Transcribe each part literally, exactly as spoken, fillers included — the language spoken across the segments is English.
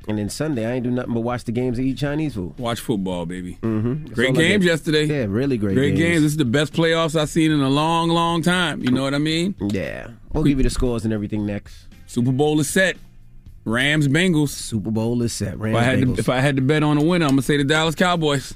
And then Sunday, I ain't do nothing but watch the games and eat Chinese food. Watch football, baby. Mm-hmm. Great games yesterday. Yeah, really great, great games. Great games. This is the best playoffs I've seen in a long, long time. You know what I mean? Yeah. We'll give you the scores and everything next. Super Bowl is set. Rams, Bengals. Super Bowl is set. Rams, if I had Bengals. To, if I had to bet on a winner, I'm going to say the Dallas Cowboys.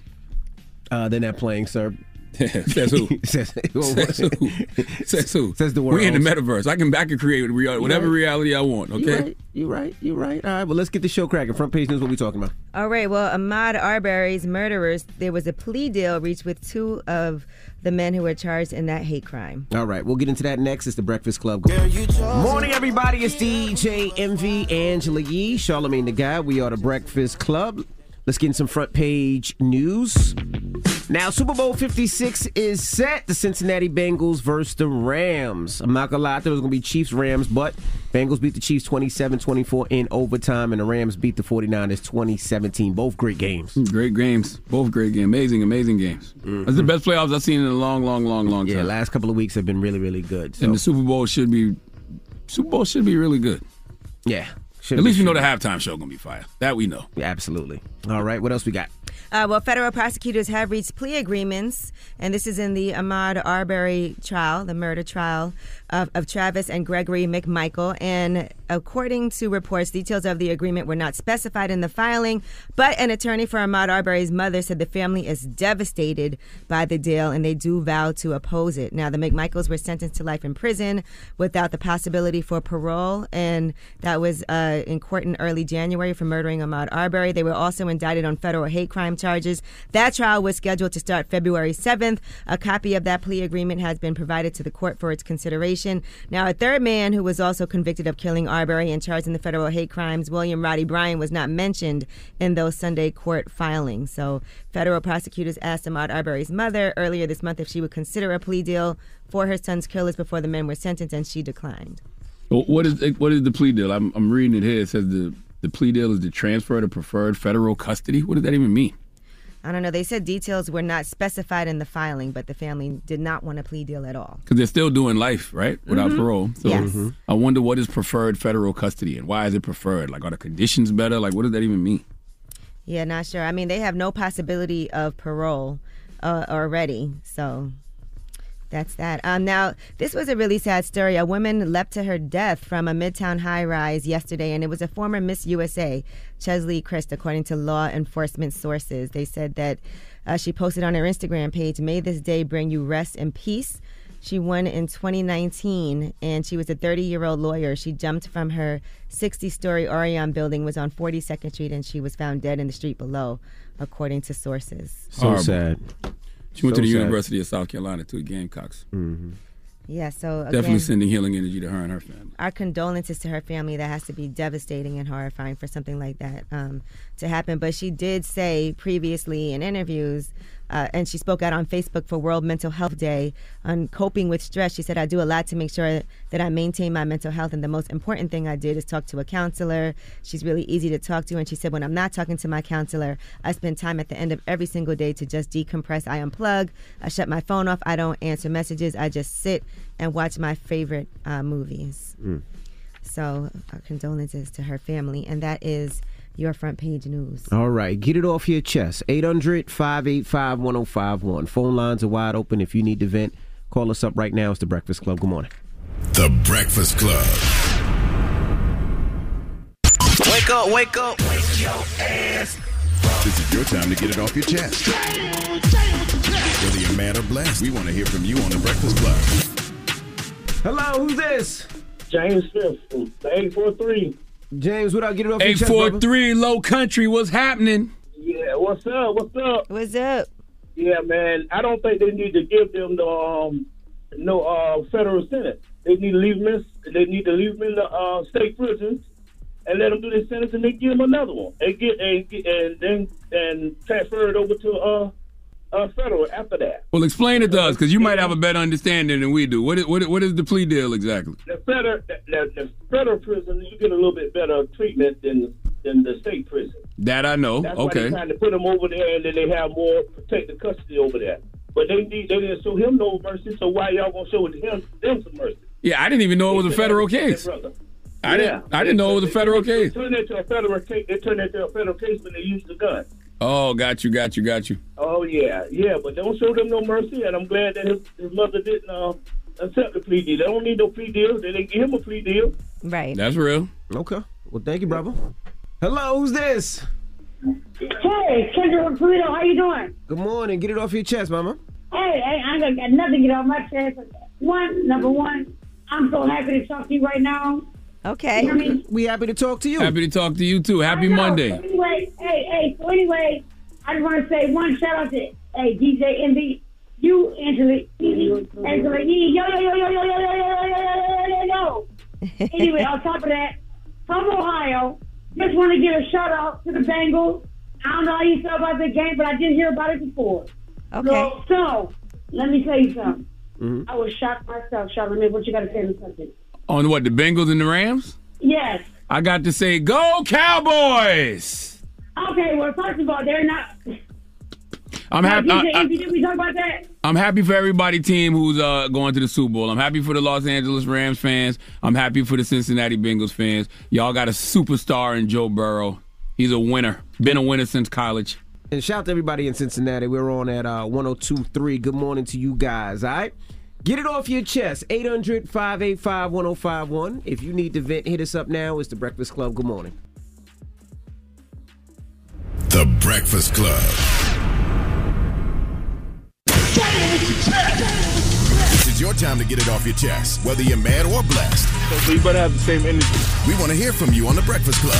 Uh, they're not playing, sir. Says who? Says, Says who? Says who? Says the world. We in the metaverse. I can I can create whatever right. reality I want. Okay. You're right. You're right. You're right. All right. Well, let's get the show cracking. Front page news. What we talking about? All right. Well, Ahmaud Arbery's murderers. There was a plea deal reached with two of the men who were charged in that hate crime. All right. We'll get into that next. It's the Breakfast Club. Morning, everybody. It's D J M V, Angela Yee, Charlamagne the Guy. We are the Breakfast Club. Let's get in some front page news. Now, Super Bowl fifty-six is set. The Cincinnati Bengals versus the Rams. I'm not going to lie, I thought it was going to be Chiefs-Rams, but Bengals beat the Chiefs twenty-seven twenty-four in overtime, and the Rams beat the forty-niners twenty seventeen. Both great games. Great games. Both great games. Amazing, amazing games. Mm-hmm. That's the best playoffs I've seen in a long, long, long, long time. Yeah, last couple of weeks have been really, really good. So. And the Super Bowl should be Super Bowl should be really good. Yeah. At least we know the halftime show going to be fire. That we know. Yeah, absolutely. All right, what else we got? Uh, well, federal prosecutors have reached plea agreements, and this is in the Ahmaud Arbery trial, the murder trial of, of Travis and Gregory McMichael. And according to reports, details of the agreement were not specified in the filing, but an attorney for Ahmaud Arbery's mother said the family is devastated by the deal, and they do vow to oppose it. Now, the McMichaels were sentenced to life in prison without the possibility for parole, and that was uh, in court in early January for murdering Ahmaud Arbery. They were also indicted on federal hate crime charges. That trial was scheduled to start February seventh. A copy of that plea agreement has been provided to the court for its consideration. Now, a third man who was also convicted of killing Arbery and charged in the federal hate crimes, William Roddy Bryan, was not mentioned in those Sunday court filings. So federal prosecutors asked Ahmaud Arbery's mother earlier this month if she would consider a plea deal for her son's killers before the men were sentenced, and she declined. Well, what is what is the plea deal? I'm, I'm reading it here. It says the, the plea deal is to transfer to preferred federal custody. What does that even mean? I don't know. They said details were not specified in the filing, but the family did not want a plea deal at all. Because they're still doing life, right, without mm-hmm. parole. So yes. mm-hmm. I wonder what is preferred federal custody and why is it preferred? Like, are the conditions better? Like, what does that even mean? Yeah, not sure. I mean, they have no possibility of parole uh, already, so that's that. Um, now, this was a really sad story. A woman leapt to her death from a Midtown high-rise yesterday, and it was a former Miss U S A, Chesley Christ, according to law enforcement sources. They said that uh, she posted on her Instagram page, "May this day bring you rest and peace." She won in twenty nineteen, and she was a thirty-year-old lawyer. She jumped from her sixty-story Orion building, was on forty-second Street, and she was found dead in the street below, according to sources. So Horrible. sad. She went so to the sad. University of South Carolina to the Gamecocks. Mm-hmm. Yeah, so again, definitely sending healing energy to her and her family. Our condolences to her family. That has to be devastating and horrifying for something like that um, to happen. But she did say previously in interviews, uh, and she spoke out on Facebook for World Mental Health Day on coping with stress. She said, "I do a lot to make sure that I maintain my mental health, and the most important thing I did is talk to a counselor. She's really easy to talk to." And she said, "When I'm not talking to my counselor, I spend time at the end of every single day to just decompress. I unplug. I shut my phone off. I don't answer messages. I just sit and watch my favorite uh, movies." Mm. So our condolences to her family. And that is your front page news. All right. Get it off your chest. eight hundred, five eight five, one oh five one. Phone lines are wide open. If you need to vent, call us up right now. It's The Breakfast Club. Good morning. The Breakfast Club. Wake up, wake up. Wake your ass. This is your time to get it off your chest. Whether you're mad or blessed, we want to hear from you on The Breakfast Club. Hello, who's this? James Smith from eight four three. James, what up? Get it off your chest, eight four three, Low Country, what's happening? Yeah, what's up? What's up? What's up? Yeah, man, I don't think they need to give them the um, no uh, federal sentence. They need to leave them in, they need to leave them in the uh, state prisons and let them do their sentence, and they give them another one. And get and, get, and then and transfer it over to uh, uh, federal after that. Well, explain it to us, because you might have a better understanding than we do. What is, what is, what is the plea deal exactly? The federal the, the federal prison, you get a little bit better treatment than than the state prison. That I know. That's okay. why they're trying to put them over there, and then they have more protective custody over there. But they need, they didn't show him no mercy, so why y'all gonna show him them some mercy? Yeah, I didn't even know it was a federal case. I I didn't. I didn't know it was a federal case. It turned into a federal case. It turned into a federal case when they used the gun. Oh, got you, got you, got you. Oh yeah, yeah. But don't show them no mercy. And I'm glad that his, his mother didn't uh, accept the plea deal. They don't need no plea deal. They didn't give him a plea deal. Right. That's real. Okay. Well, thank you, brother. Hello, who's this? Hey, Kendra Pluto, how you doing? Good morning. Get it off your chest, mama. Hey, hey, I ain't gonna get nothing to get off my chest. One, number one, I'm so happy to talk to you right now. Okay. You know what I mean? We happy to talk to you. Happy to talk to you too. Happy Monday. So anyway, hey, hey, so anyway, I just want to say one shout out to hey D J Envy, you, Angela, Angela E, yo, yo, yo, yo, yo, yo, yo, yo, yo, yo, yo. Anyway, on top of that, from Ohio, just want to give a shout out to the Bengals. I don't know how you feel about the game, but I did hear about it before. Okay. So, so let me tell you something. Mm-hmm. I was shocked myself. Charlamagne, what you got to say on something? On what, the Bengals and the Rams? Yes. I got to say, go Cowboys! Okay, well, first of all, they're not. I'm happy. Now, I, D J, I, did we talk about that? I'm happy for everybody team who's uh, going to the Super Bowl. I'm happy for the Los Angeles Rams fans. I'm happy for the Cincinnati Bengals fans. Y'all got a superstar in Joe Burrow. He's a winner. Been a winner since college. And shout out to everybody in Cincinnati. We're on at uh, one oh two point three. Good morning to you guys, all right? Get it off your chest. eight hundred, five eight five, one oh five one. If you need to vent, hit us up now. It's The Breakfast Club. Good morning. The Breakfast Club. This is your time to get it off your chest, whether you're mad or blessed. So you better have the same energy. We want to hear from you on The Breakfast Club.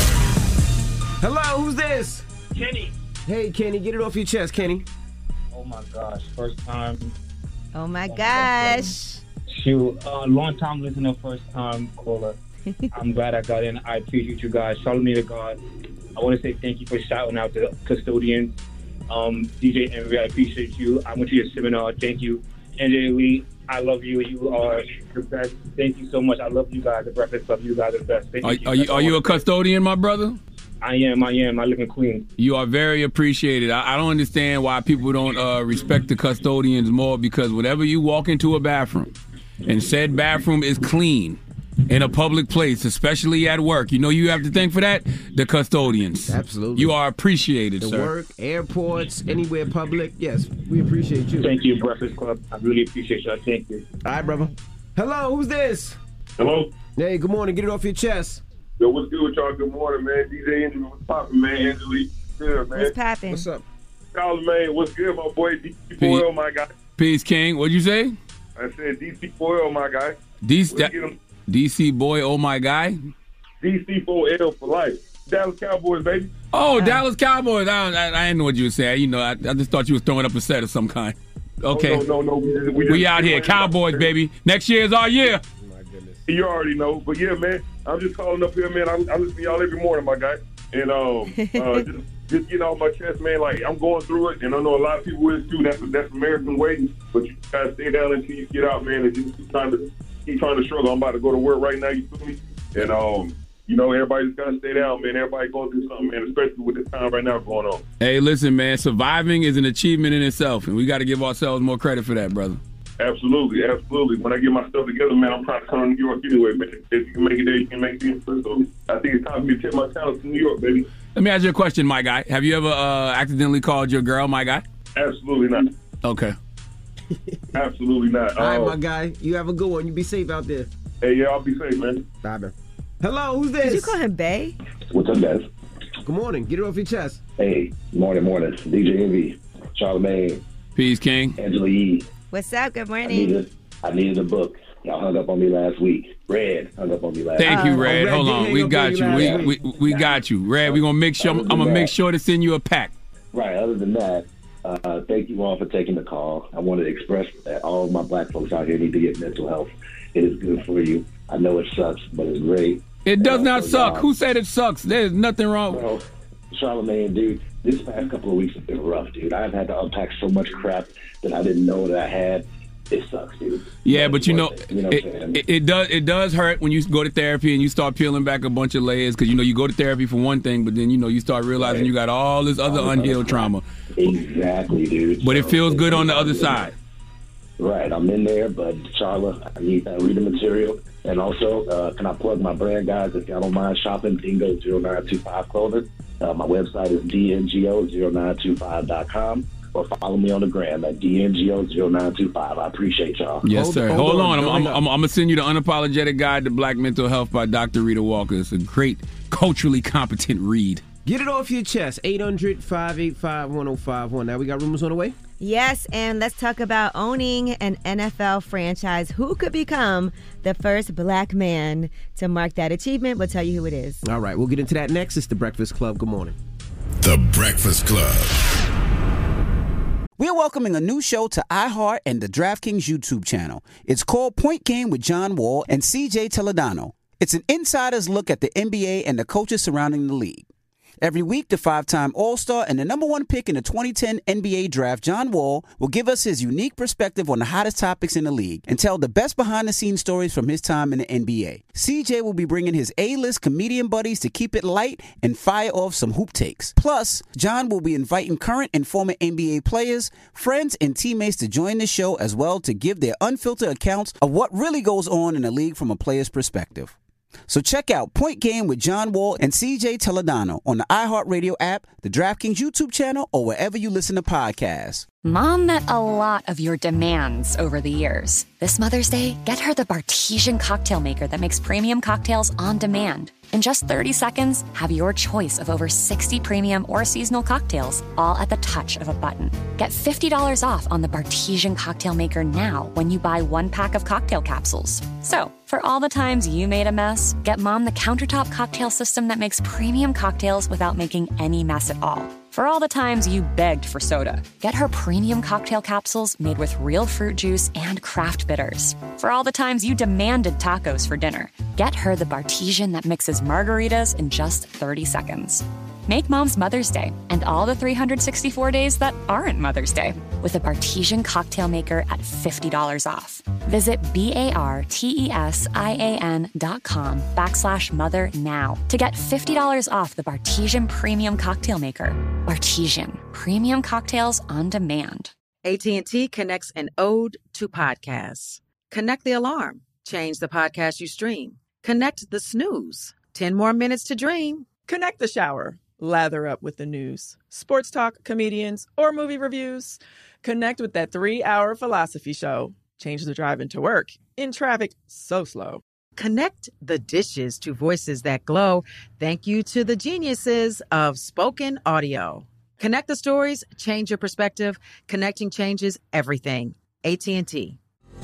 Hello, who's this? Kenny. Hey, Kenny, get it off your chest, Kenny. Oh, my gosh. First time. Oh, my gosh. Shoot. Uh, long time listener, first time caller. I'm glad I got in. I appreciate you guys. Charlamagne to God. I want to say thank you for shouting out the custodians. Um, D J Envy, I appreciate you. I went to your seminar. Thank you. N J Lee, I love you. You are the best. Thank you so much. I love you guys. The Breakfast Club. You guys are the best. Thank Are, you. are you are you a custodian, my brother? I am. I am. I live in Queens. You are very appreciated. I, I don't understand why people don't uh, respect the custodians more, because whenever you walk into a bathroom and said bathroom is clean in a public place, especially at work, you know you have to thank for that? The custodians. Absolutely. You are appreciated, The sir. work, airports, anywhere public. Yes, we appreciate you. Thank you, Breakfast Club. I really appreciate you. Thank you. All right, brother. Hello, who's this? Hello. Hey, good morning. Get it off your chest. Yo, what's good with y'all? Good morning, man. D J Angela, what's poppin', man? Angela, good, man. What's poppin'? What's up? Charlamagne, what's good, my boy? D C Foil, my guy. Peace, King. What'd you say? I said D C Foil, my guy. D- Let's da- get him. D C boy, oh my guy. D C four L for life. Dallas Cowboys, baby. Oh, Dallas Cowboys. I, I, I didn't know what you were saying. You know, I, I just thought you was throwing up a set of some kind. Okay. Oh, no, no, no. We, just, we, we just, out here. Cowboys, baby. Next year is our year. You already know. But, yeah, man, I'm just calling up here, man. I, I listen to y'all every morning, my guy. And um, uh, just, just getting off my chest, man. Like, I'm going through it, and I know a lot of people is, too. That's, that's American way. But you got to stay down until you get out, man, and just keep trying to, keep trying to struggle. I'm about to go to work right now, you feel me? And, um, you know, everybody just got to stay down, man. Everybody going through something, man, especially with this time right now going on. Hey, listen, man. Surviving is an achievement in itself, and we got to give ourselves more credit for that, brother. Absolutely, absolutely. When I get my stuff together, man, I'm trying to come to New York anyway, man. If you can make it there, you can make it there. So I think it's time for me to tip my talents to New York, baby. Let me ask you a question, my guy. Have you ever uh, accidentally called your girl, my guy? Absolutely not. Okay. Absolutely not. All right, Uh, my guy. You have a good one. You be safe out there. Hey, yeah, I'll be safe, man. Bye, man. Hello, who's this? Did you call him Bay? What's up, guys? Good morning. Get it off your chest. Hey, morning, morning. D J Envy, Charlamagne. Peace, King. Angela E. What's up? Good I morning. needed, I needed a book. Y'all hung up on me last week. Red hung up on me last Thank week. you, Red. Red Hold did on. hang We up got on you you. last We, week. we, we got you. Red, we're going to make sure, I'm going to make sure to send you a pack. Right, other than that, uh, thank you all for taking the call. I wanted to express that all of my black folks out here need to get mental health. It is good for you. I know it sucks, but it's great. It does And not also, suck. y'all- Who said it sucks? There's nothing wrong. Bro, Charlamagne, dude, this past couple of weeks have been rough, dude. I've had to unpack so much crap that I didn't know that I had. It sucks, dude. Yeah, but you know, It, you know what I'm saying? it, it, it does it does hurt when you go to therapy and you start peeling back a bunch of layers, because you know you go to therapy for one thing, but then you know you start realizing Right. you got all this other All this unhealed other trauma. Exactly, dude. But it So, feels good on the other really side. Right, I'm in there, but Charla, I need that reading material. And also, uh, can I plug my brand, guys? If y'all don't mind shopping, Dingo zero nine two five Clothing. Uh, my website is D N G O zero nine two five dot com. Or follow me on the gram at D N G O zero nine two five. I appreciate y'all. Yes, hold, sir. Hold, hold on. on. I'm, I'm, I'm, I'm going to send you the Unapologetic Guide to Black Mental Health by Doctor Rita Walker. It's a great, culturally competent read. Get it off your chest. eight hundred, five eight five, one oh five one. Now we got rumors on the way? Yes, and let's talk about owning an N F L franchise. Who could become the first black man to mark that achievement? We'll tell you who it is. All right, we'll get into that next. It's The Breakfast Club. Good morning. The Breakfast Club. We're welcoming a new show to iHeart and the DraftKings YouTube channel. It's called Point Game with John Wall and C J Toledano. It's an insider's look at the N B A and the coaches surrounding the league. Every week, the five-time All-Star and the number one pick in the twenty ten N B A draft, John Wall, will give us his unique perspective on the hottest topics in the league and tell the best behind-the-scenes stories from his time in the N B A. C J will be bringing his A-list comedian buddies to keep it light and fire off some hoop takes. Plus, John will be inviting current and former N B A players, friends, and teammates to join the show as well to give their unfiltered accounts of what really goes on in the league from a player's perspective. So check out Point Game with John Wall and C J Toledano on the iHeartRadio app, the DraftKings YouTube channel, or wherever you listen to podcasts. Mom met a lot of your demands over the years. This Mother's Day, get her the Bartesian cocktail maker that makes premium cocktails on demand. In just thirty seconds, have your choice of over sixty premium or seasonal cocktails, all at the touch of a button. Get fifty dollars off on the Bartesian cocktail maker now when you buy one pack of cocktail capsules. So, for all the times you made a mess, get Mom the countertop cocktail system that makes premium cocktails without making any mess at all. For all the times you begged for soda, get her premium cocktail capsules made with real fruit juice and craft bitters. For all the times you demanded tacos for dinner, get her the Bartesian that mixes margaritas in just thirty seconds. Make Mom's Mother's Day and all the three hundred sixty-four days that aren't Mother's Day with a Bartesian cocktail maker at fifty dollars off. Visit B-A-R-T-E-S-I-A-N dot com backslash mother now to get fifty dollars off the Bartesian Premium Cocktail Maker. Bartesian, premium cocktails on demand. A T and T connects an ode to podcasts. Connect the alarm. Change the podcast you stream. Connect the snooze. ten more minutes to dream. Connect the shower. Lather up with the news, sports talk, comedians, or movie reviews. Connect with that three-hour philosophy show. Change the drive into work in traffic so slow. Connect the dishes to voices that glow. Thank you to the geniuses of spoken audio. Connect the stories, change your perspective. Connecting changes everything. A T and T.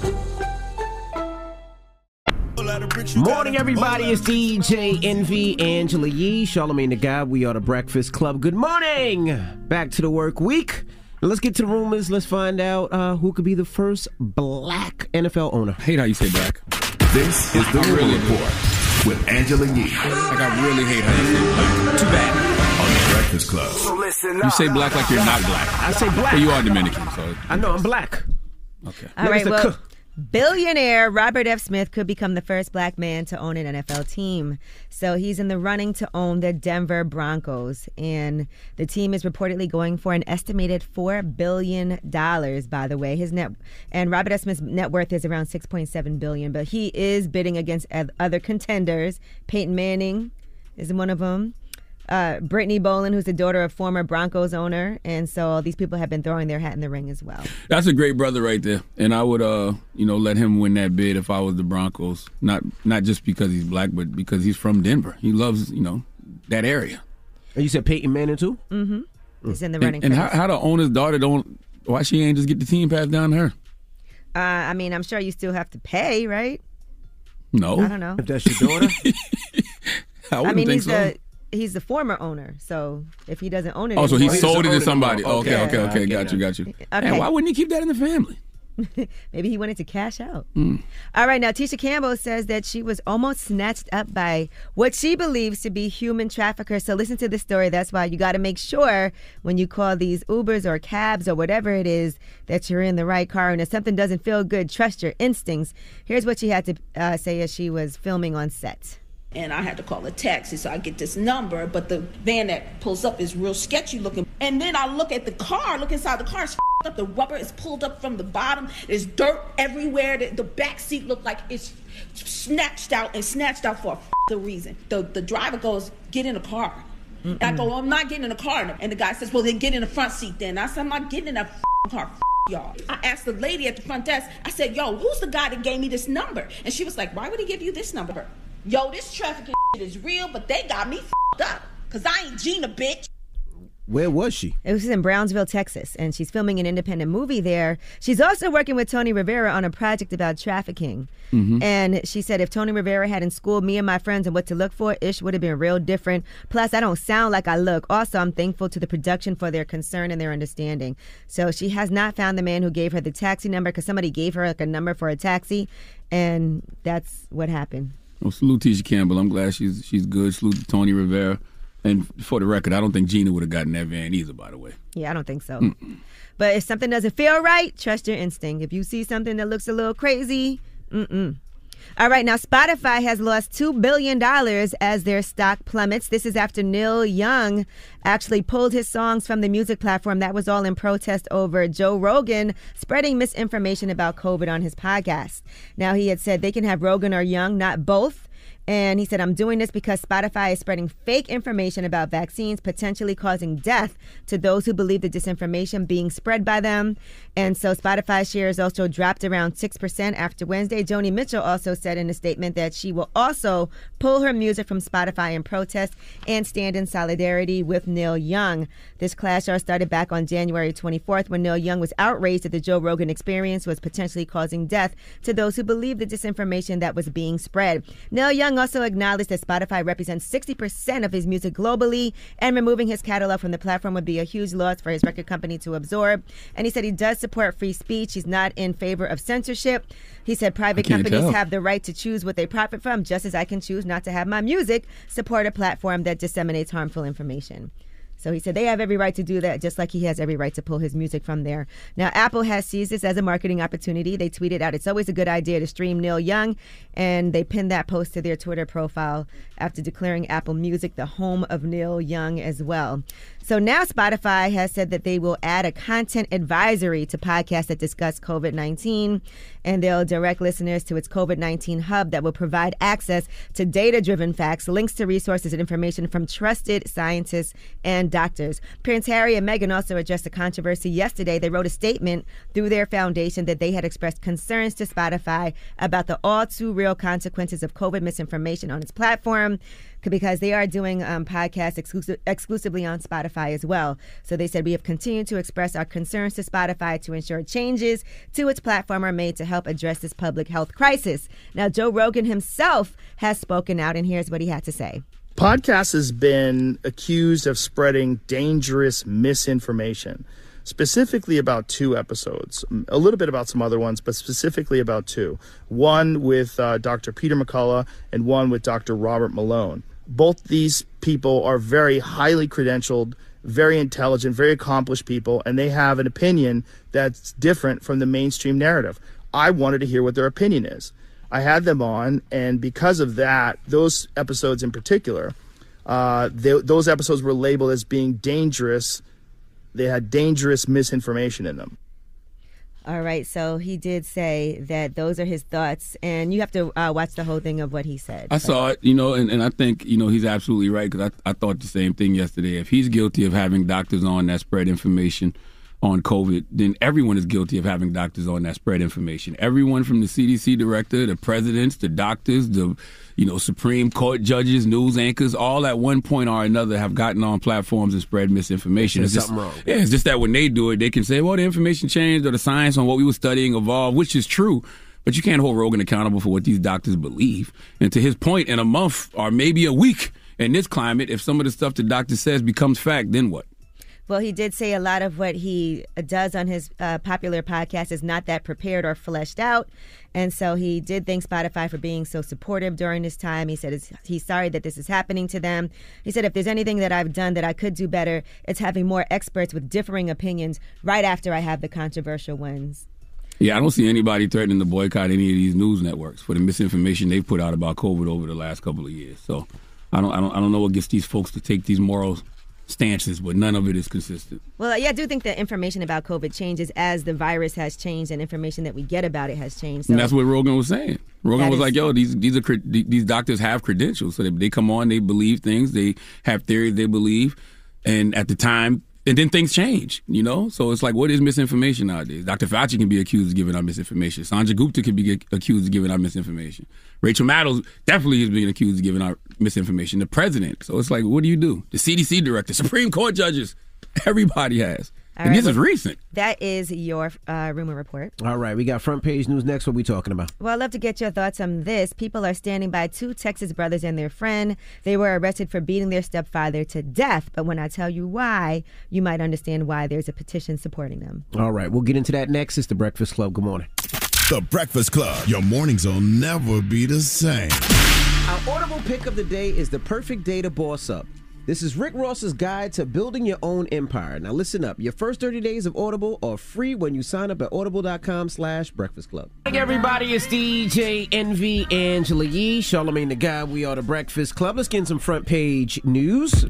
Morning, everybody. It's D J Envy, Angela Yee, Charlamagne the God. We are the Breakfast Club. Good morning. Back to the work week. Now let's get to the rumors. Let's find out uh, who could be the first black N F L owner. I hate how you say black. This is the I Rumor really Report with Angela Yee. Like, I really hate how you say black. Too bad. On the Breakfast Club. You say black like you're not black. I say black. Well, you are Dominican, so. I know, I'm black. Okay. All right, well, billionaire Robert F. Smith could become the first black man to own an N F L team. So he's in the running to own the Denver Broncos. And the team is reportedly going for an estimated four billion dollars, by the way. His net and Robert F. Smith's net worth is around six point seven billion dollars. But he is bidding against other contenders. Peyton Manning is one of them. Uh, Brittany Boland, who's the daughter of former Broncos owner. And so these people have been throwing their hat in the ring as well. That's a great brother right there. And I would, uh, you know, let him win that bid if I was the Broncos. Not not just because he's black, but because he's from Denver. He loves, you know, that area. And you said Peyton Manning too? Mm-hmm. He's in the running. And, and for how, how the owner's daughter don't, why she ain't just get the team passed down to her? Uh, I mean, I'm sure you still have to pay, right? No. I don't know. If that's your daughter? I wouldn't I mean, think he's so. the he's the former owner, so if he doesn't own it Oh, so he anymore- sold it to somebody. Okay, Yeah. okay, okay. Got you, got you. Okay. And why wouldn't he keep that in the family? Maybe he wanted to cash out. Mm. All right, now Tisha Campbell says that she was almost snatched up by what she believes to be human traffickers. So listen to this story. That's why you got to make sure when you call these Ubers or cabs or whatever it is that you're in the right car. And if something doesn't feel good, trust your instincts. Here's what she had to uh, say as she was filming on set. And I had to call a taxi, so I get this number, but the van that pulls up is real sketchy looking. And then I look at the car, look inside the car, it's f***ed up. The rubber is pulled up from the bottom. There's dirt everywhere. The, the back seat looked like it's snatched out and snatched out for a f***ing reason. The, the driver goes, get in the car. Mm-mm. And I go, well, I'm not getting in the car. And the guy says, well, then get in the front seat then. I said, I'm not getting in that f***ing car. F- y'all. I asked the lady at the front desk, I said, yo, who's the guy that gave me this number? And she was like, why would he give you this number? Yo, this trafficking shit is real, but they got me f***ed up. Because I ain't Gina, bitch. Where was she? It was in Brownsville, Texas, and she's filming an independent movie there. She's also working with Tony Rivera on a project about trafficking. Mm-hmm. And she said, if Tony Rivera hadn't schooled me and my friends on what to look for, Ish would have been real different. Plus, I don't sound like I look. Also, I'm thankful to the production for their concern and their understanding. So she has not found the man who gave her the taxi number because somebody gave her like a number for a taxi, and that's what happened. Well, salute Tisha Campbell. I'm glad she's she's good. Salute to Tony Rivera. And for the record, I don't think Gina would have gotten that van either, by the way. Yeah, I don't think so. Mm-mm. But if something doesn't feel right, trust your instinct. If you see something that looks a little crazy, mm-mm. All right, now Spotify has lost two billion dollars as their stock plummets. This is after Neil Young actually pulled his songs from the music platform. That was all in protest over Joe Rogan spreading misinformation about COVID on his podcast. Now, he had said they can have Rogan or Young, not both. And he said, I'm doing this because Spotify is spreading fake information about vaccines, potentially causing death to those who believe the disinformation being spread by them. And so Spotify shares also dropped around six percent after Wednesday. Joni Mitchell also said in a statement that she will also pull her music from Spotify in protest and stand in solidarity with Neil Young. This clash started back on January twenty-fourth when Neil Young was outraged that the Joe Rogan Experience was potentially causing death to those who believe the disinformation that was being spread. Neil Young also acknowledged that Spotify represents sixty percent of his music globally, and removing his catalog from the platform would be a huge loss for his record company to absorb. And he said he does support free speech. He's not in favor of censorship. He said private companies tell. have the right to choose what they profit from, just as I can choose not to have my music support a platform that disseminates harmful information. So he said they have every right to do that, just like he has every right to pull his music from there. Now, Apple has seized this as a marketing opportunity. They tweeted out, it's always a good idea to stream Neil Young, and they pinned that post to their Twitter profile after declaring Apple Music the home of Neil Young as well. So now Spotify has said that they will add a content advisory to podcasts that discuss COVID nineteen, and they'll direct listeners to its COVID nineteen hub that will provide access to data-driven facts, links to resources and information from trusted scientists and doctors. Prince Harry and Meghan also addressed the controversy yesterday. They wrote a statement through their foundation that they had expressed concerns to Spotify about the all-too-real consequences of COVID misinformation on its platform, because they are doing um, podcasts exclusive, exclusively on Spotify as well. So they said, we have continued to express our concerns to Spotify to ensure changes to its platform are made to help address this public health crisis. Now, Joe Rogan himself has spoken out, and here's what he had to say. Podcast has been accused of spreading dangerous misinformation, specifically about two episodes, a little bit about some other ones, but specifically about two. One with uh, Doctor Peter McCullough and one with Doctor Robert Malone. Both these people are very highly credentialed, very intelligent, very accomplished people, and they have an opinion that's different from the mainstream narrative. I wanted to hear what their opinion is. I had them on, and because of that, those episodes in particular, uh, they, those episodes were labeled as being dangerous. They had dangerous misinformation in them. All right, so he did say that those are his thoughts, and you have to uh, watch the whole thing of what he said. I saw it, you know, and, and I think, you know, he's absolutely right, because I, I thought the same thing yesterday. If he's guilty of having doctors on that spread information on COVID, then everyone is guilty of having doctors on that spread information. Everyone from the C D C director, the presidents, the doctors, the, you know, Supreme Court judges, news anchors, all at one point or another have gotten on platforms and spread misinformation. There's it's something just, wrong. Yeah, it's just that when they do it, they can say, well, the information changed or the science on what we were studying evolved, which is true. But you can't hold Rogan accountable for what these doctors believe. And to his point, in a month or maybe a week in this climate, if some of the stuff the doctor says becomes fact, then what? Well, he did say a lot of what he does on his uh, popular podcast is not that prepared or fleshed out. And so he did thank Spotify for being so supportive during this time. He said it's, he's sorry that this is happening to them. He said, if there's anything that I've done that I could do better, it's having more experts with differing opinions right after I have the controversial ones. Yeah, I don't see anybody threatening to boycott any of these news networks for the misinformation they've put out about COVID over the last couple of years. So I don't, I don't, I don't know what gets these folks to take these moral stances, but none of it is consistent. Well, yeah, I do think that information about COVID changes as the virus has changed and information that we get about it has changed. So And that's what Rogan was saying. Rogan That was is- like, "Yo, these these are cre- these doctors have credentials, so they, they come on, they believe things, they have theories, they believe, and at the time." And then things change, you know? So it's like, what is misinformation nowadays? Doctor Fauci can be accused of giving out misinformation. Sanjay Gupta can be accused of giving out misinformation. Rachel Maddow definitely is being accused of giving out misinformation. The president. So it's like, what do you do? The C D C director, Supreme Court judges, everybody has. All and right, this is well, recent. That is your uh, rumor report. All right, we got front page news next. What are we talking about? Well, I'd love to get your thoughts on this. People are standing by two Texas brothers and their friend. They were arrested for beating their stepfather to death. But when I tell you why, you might understand why there's a petition supporting them. All right, we'll get into that next. It's The Breakfast Club. Good morning. The Breakfast Club. Your mornings will never be the same. Our Audible pick of the day is The Perfect Day to Boss Up. This is Rick Ross's guide to building your own empire. Now listen up. Your first thirty days of Audible are free when you sign up at audible.com slash breakfast club. Hey everybody, it's D J Envy, Angela Yee, Charlamagne the Guy. We are the Breakfast Club. Let's get in some front page news.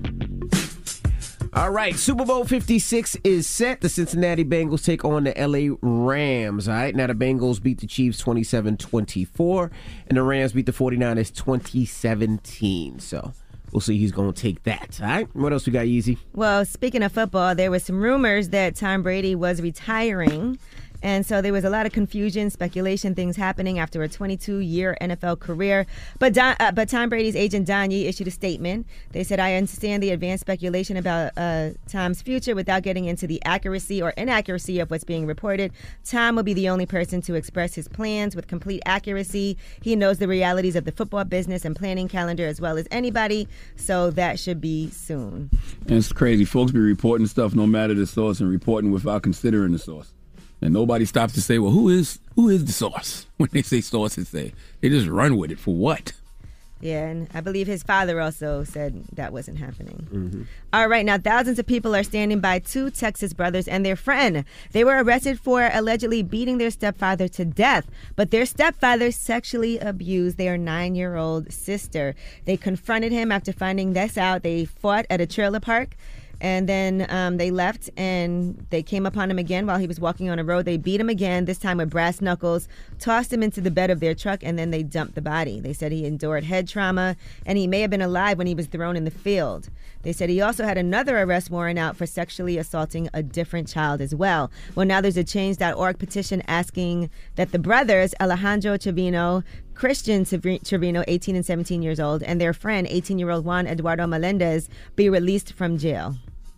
All right, Super Bowl fifty-six is set. The Cincinnati Bengals take on the L A Rams. All right, now the Bengals beat the Chiefs twenty-seven twenty-four, and the Rams beat the forty-niners twenty seventeen. So we'll see who's going to take that. All right, what else we got, Yeezy? Well, speaking of football, there was some rumors that Tom Brady was retiring. And so there was a lot of confusion, speculation, things happening after a twenty-two-year N F L career. But Don, uh, but Tom Brady's agent, Don Yee, issued a statement. They said, I understand the advanced speculation about uh, Tom's future without getting into the accuracy or inaccuracy of what's being reported. Tom will be the only person to express his plans with complete accuracy. He knows the realities of the football business and planning calendar as well as anybody, so that should be soon. And it's crazy. Folks be reporting stuff no matter the source and reporting without considering the source. And nobody stops to say, well, who is who is the source? When they say sources, say they just run with it. For what? Yeah, and I believe his father also said that wasn't happening. Mm-hmm. All right, now thousands of people are standing by two Texas brothers and their friend. They were arrested for allegedly beating their stepfather to death, but their stepfather sexually abused their nine-year-old sister. They confronted him after finding this out. They fought at a trailer park. And then um, they left, and they came upon him again while he was walking on a road. They beat him again, this time with brass knuckles, tossed him into the bed of their truck, and then they dumped the body. They said he endured head trauma, and he may have been alive when he was thrown in the field. They said he also had another arrest warrant out for sexually assaulting a different child as well. Well, now there's a change dot org petition asking that the brothers, Alejandro Trevino, Christian Trevino, eighteen and seventeen years old, and their friend, eighteen-year-old Juan Eduardo Melendez, be released from jail.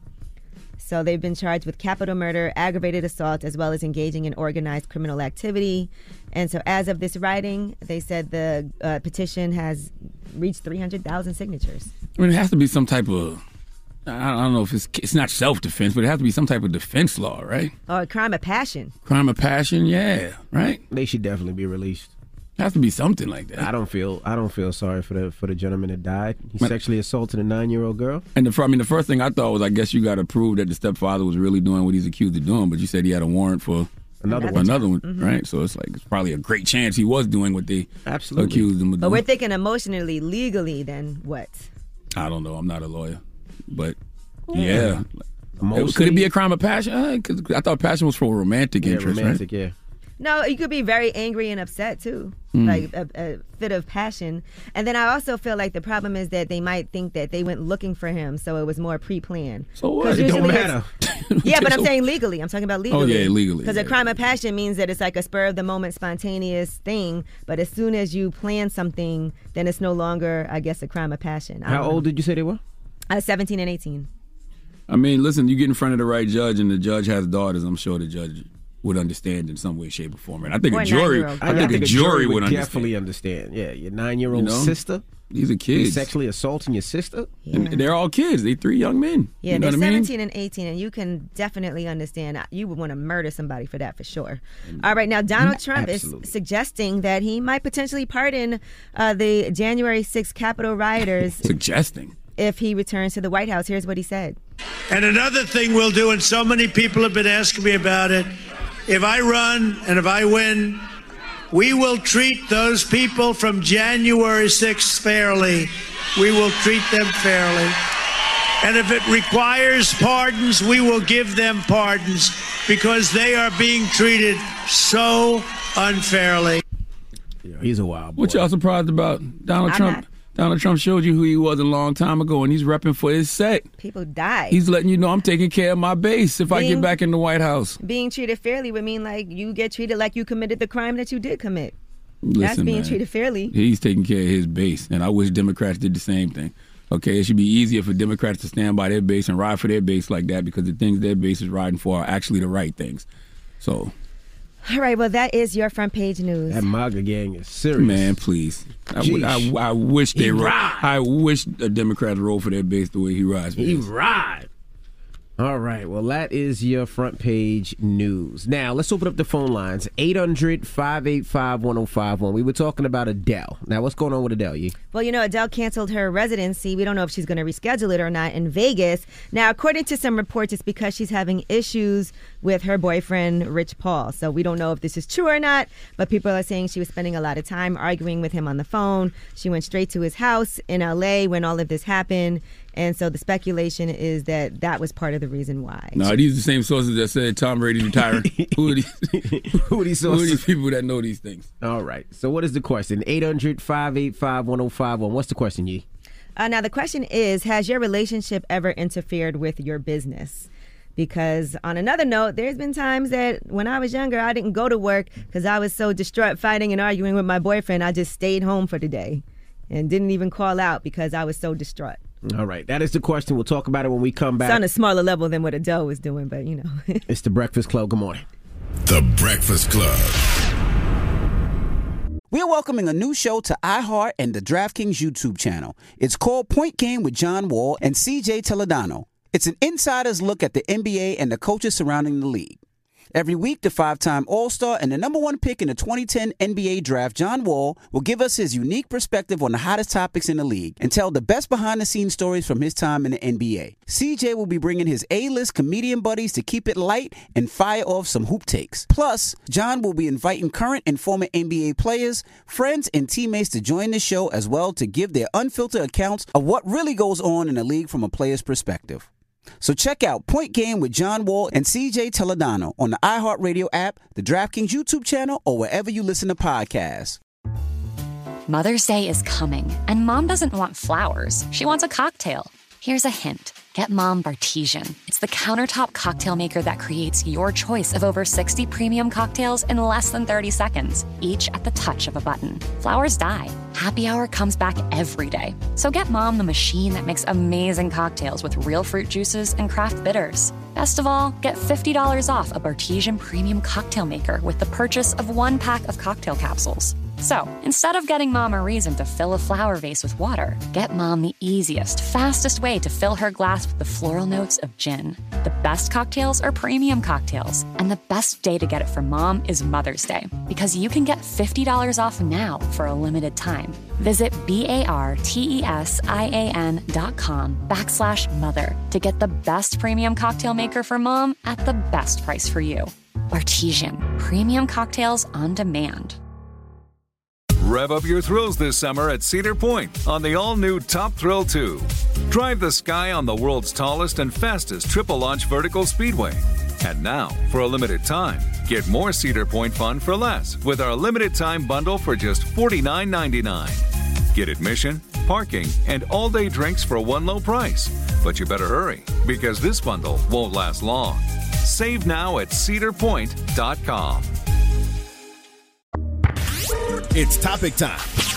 So they've been charged with capital murder, aggravated assault, as well as engaging in organized criminal activity. And so as of this writing, they said the uh, petition has reached three hundred thousand signatures. I mean, it has to be some type of, I don't know if it's it's not self-defense, but it has to be some type of defense law, right? Or a crime of passion. Crime of passion, yeah, right? They should definitely be released. It has to be something like that. I don't feel I don't feel sorry for the for the gentleman that died. He Man. sexually assaulted a nine-year-old girl. And the, I mean, the first thing I thought was, I guess you got to prove that the stepfather was really doing what he's accused of doing. But you said he had a warrant for another one, one, another one, Mm-hmm. right? So it's like it's probably a great chance he was doing what they Absolutely. accused him of But doing. we're thinking emotionally, legally, then what? I don't know. I'm not a lawyer, but Yeah. yeah. Emotionally- Could it be a crime of passion? Uh, 'cause I thought passion was for romantic Yeah, interest, romantic, right? yeah. No, you could be very angry and upset too, Mm. like a, a fit of passion. And then I also feel like the problem is that they might think that they went looking for him, so it was more pre-planned. So what? 'Cause It don't usually it's- matter. Yeah, but I'm So- saying legally. I'm talking about legally. Oh, yeah, legally, Because yeah. a crime of passion means that it's like a spur of the moment, spontaneous thing. But as soon as you plan something, then it's no longer, I guess, a crime of passion. I How don't know. old did you say they were? Uh, seventeen and eighteen. I mean, listen, you get in front of the right judge, and the judge has daughters. I'm sure the judge would understand in some way, shape, or form. And I think Or a a jury, nine-year-old. I think a jury would understand. definitely understand. Yeah, your nine-year-old You know? sister. These are You kids. sexually assaulting your sister. And they're all kids. They three young men. Yeah, you know they're what I mean? seventeen and eighteen, and you can definitely understand. You would want to murder somebody for that, for sure. All right, now Donald Trump Absolutely. is suggesting that he might potentially pardon uh, the January sixth Capitol rioters Suggesting. if he returns to the White House. Here's what he said. And another thing we'll do, and so many people have been asking me about it, if I run and if I win, we will treat those people from January sixth fairly. We will treat them fairly. And if it requires pardons, we will give them pardons because they are being treated so unfairly. Yeah, he's a wild boy. What y'all surprised about? Donald I'm Trump. not. Donald Trump showed you who he was a long time ago, and he's repping for his sect. People die. He's letting you know I'm taking care of my base if I Being- get back in the White House. Being treated fairly would mean like you get treated like you committed the crime that you did commit. That's Listen, being man, treated fairly. He's taking care of his base, and I wish Democrats did the same thing. Okay, it should be easier for Democrats to stand by their base and ride for their base like that because the things their base is riding for are actually the right things. So, All right, well, that is your front page news. That MAGA gang is serious. man, please. I, would- I, I wish they He ro- ride. I wish the Democrats rolled for their base the way he rides. for He his. ride. All right, well, that is your front page news. Now, let's open up the phone lines. eight hundred, five eight five, one oh five one. We were talking about Adele. Now, what's going on with Adele, Yee? Well, you know, Adele canceled her residency. We don't know if she's going to reschedule it or not in Vegas. Now, according to some reports, it's because she's having issues with her boyfriend, Rich Paul. So we don't know if this is true or not, but people are saying she was spending a lot of time arguing with him on the phone. She went straight to his house in L A when all of this happened. And so the speculation is that that was part of the reason why. No, these are the same sources that said Tom Brady's retiring. Who are these? Who are these Who are sources? these people that know these things? All right, so what is the question? eight hundred, five eight five, one oh five one. What's the question, Yee? Uh, now, the question is, has your relationship ever interfered with your business? Because on another note, there's been times that when I was younger, I didn't go to work because I was so distraught fighting and arguing with my boyfriend. I just stayed home for the day and didn't even call out because I was so distraught. All right, that is the question. We'll talk about it when we come back. It's on a smaller level than what Adele was doing, but you know. It's the Breakfast Club. Good morning. The Breakfast Club. We're welcoming a new show to iHeart and the DraftKings YouTube channel. It's called Point Game with John Wall and C J Toledano. It's an insider's look at the N B A and the coaches surrounding the league. Every week, the five-time All-Star and the number one pick in the twenty ten N B A draft, John Wall, will give us his unique perspective on the hottest topics in the league and tell the best behind-the-scenes stories from his time in the N B A. C J will be bringing his A-list comedian buddies to keep it light and fire off some hoop takes. Plus, John will be inviting current and former N B A players, friends, and teammates to join the show as well to give their unfiltered accounts of what really goes on in the league from a player's perspective. So check out Point Game with John Wall and C J Toledano on the iHeartRadio app, the DraftKings YouTube channel, or wherever you listen to podcasts. Mother's Day is coming, and Mom doesn't want flowers. She wants a cocktail. Here's a hint. Get Mom Bartesian. It's the countertop cocktail maker that creates your choice of over sixty premium cocktails in less than thirty seconds, each at the touch of a button. Flowers die. Happy Hour comes back every day. So get Mom the machine that makes amazing cocktails with real fruit juices and craft bitters. Best of all, get fifty dollars off a Bartesian premium cocktail maker with the purchase of one pack of cocktail capsules. So, instead of getting Mom a reason to fill a flower vase with water, get Mom the easiest, fastest way to fill her glass with the floral notes of gin. The best cocktails are premium cocktails, and the best day to get it for Mom is Mother's Day, because you can get fifty dollars off now for a limited time. Visit B-A-R-T-E-S-I-A-N dot com backslash mother to get the best premium cocktail maker for Mom at the best price for you. Bartesian, premium cocktails on demand. Rev up your thrills this summer at Cedar Point on the all-new Top Thrill two. Drive the sky on the world's tallest and fastest triple-launch vertical speedway. And now, for a limited time, get more Cedar Point fun for less with our limited-time bundle for just forty-nine ninety-nine. Get admission, parking, and all-day drinks for one low price. But you better hurry, because this bundle won't last long. Save now at cedar point dot com. It's topic time.